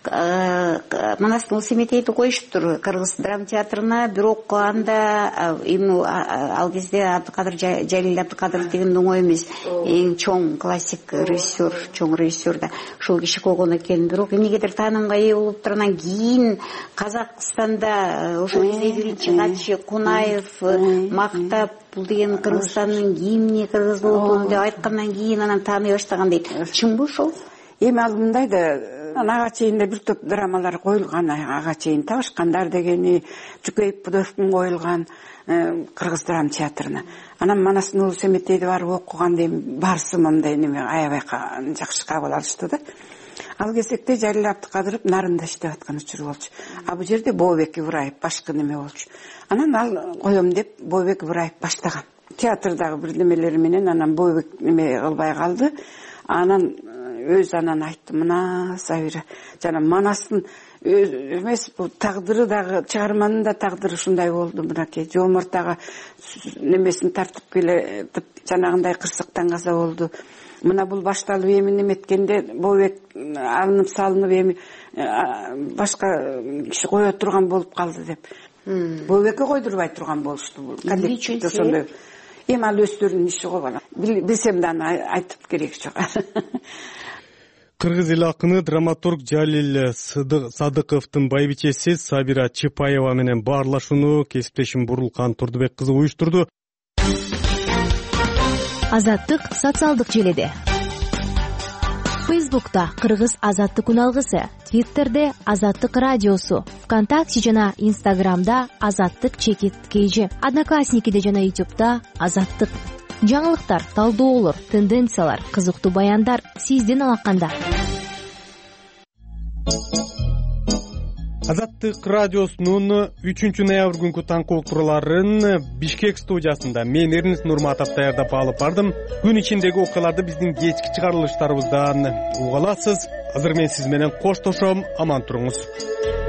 Манастын Семетейди коюшуптур Кыргыз драма театрына, бирок анда эми ал кезде Абдыкадыр Жалил Абдыкадыр деген оңой эмес, эң чоң классик режиссер, чоң режиссер да ошол киши койгон экен. Бирок эмнегедир таанымга ээ болуп тургандан кийин Казакстанда ошол кезде биринчи катчы Кунаев мактап, бул деген Кыргызстандын гимни, кыргыз болуп деп айткандан кийин анан тааный баштаган дейт. Чынбы ошол? Эми ал мындай да, ага чейин да бир топ драмалар коюлган, ага чейин Табышкандар дегени, Жукеев Пудовкин коюлган Кыргыз драма театрына. Анан Манастын уулу Семетейди барып окуган дейм, барысы мындай неме аябай жакшы кабыл алышты да. ал кезекте Жалил Абдыкадыров Нарында иштеп аткан учуру болчу. А бул жерде Бообек Ибраев башкы неме болчу. Анан ал коем деп Бообек Ибраев баштаган. Театрдагы бир немелери менен анан Бообек неме кылбай калды. Анан өз анан айтты, мына Сабира жана Манастын эмес бул тагдыры дагы, чыгарманын да тагдыры ушундай болду. Мынакей Жомуртага немесин тартып келетип жанагындай кырсыктан каза болду. Мына бул башталып эми неметкенде Бообек алынып салынып эми башка киши кое турган болуп калды деп. Бообекке койдурбай турган болушту бул. Коллективде ошондой. Эми ал өздөрүнүн иши го бала. Билсем да аны айтып кереги жок. Кыргыз эл акыны драматург Жалил Садыковдун байбичеси Сабира Чапаева менен баарлашууну кесиптешим Бурулкан Турдубек кызы уюштурду. Азаттык социалдык желеде. Фейсбукта Кыргыз Азаттык үналгысы, Твиттерде Азаттык радиосу, ВКонтакте жана Инстаграмда Азаттык чекит кейжи, Одноклассникиде жана Ютубта Азаттык. Жаңылыктар, талдоолор, тенденциялар, кызыктуу баяндар сиздин алаканда. Азаттык радиосунун үчүнчү ноябрь күнкү таңкы уктурууларын Бишкек студиясында мен Эрнис Нурматов даярдап алып бардым. Күн ичиндеги окуяларды биздин кечки чыгарылыштарыбыздан уга аласыз. Азыр мен сиз менен коштошом, аман туруңуз.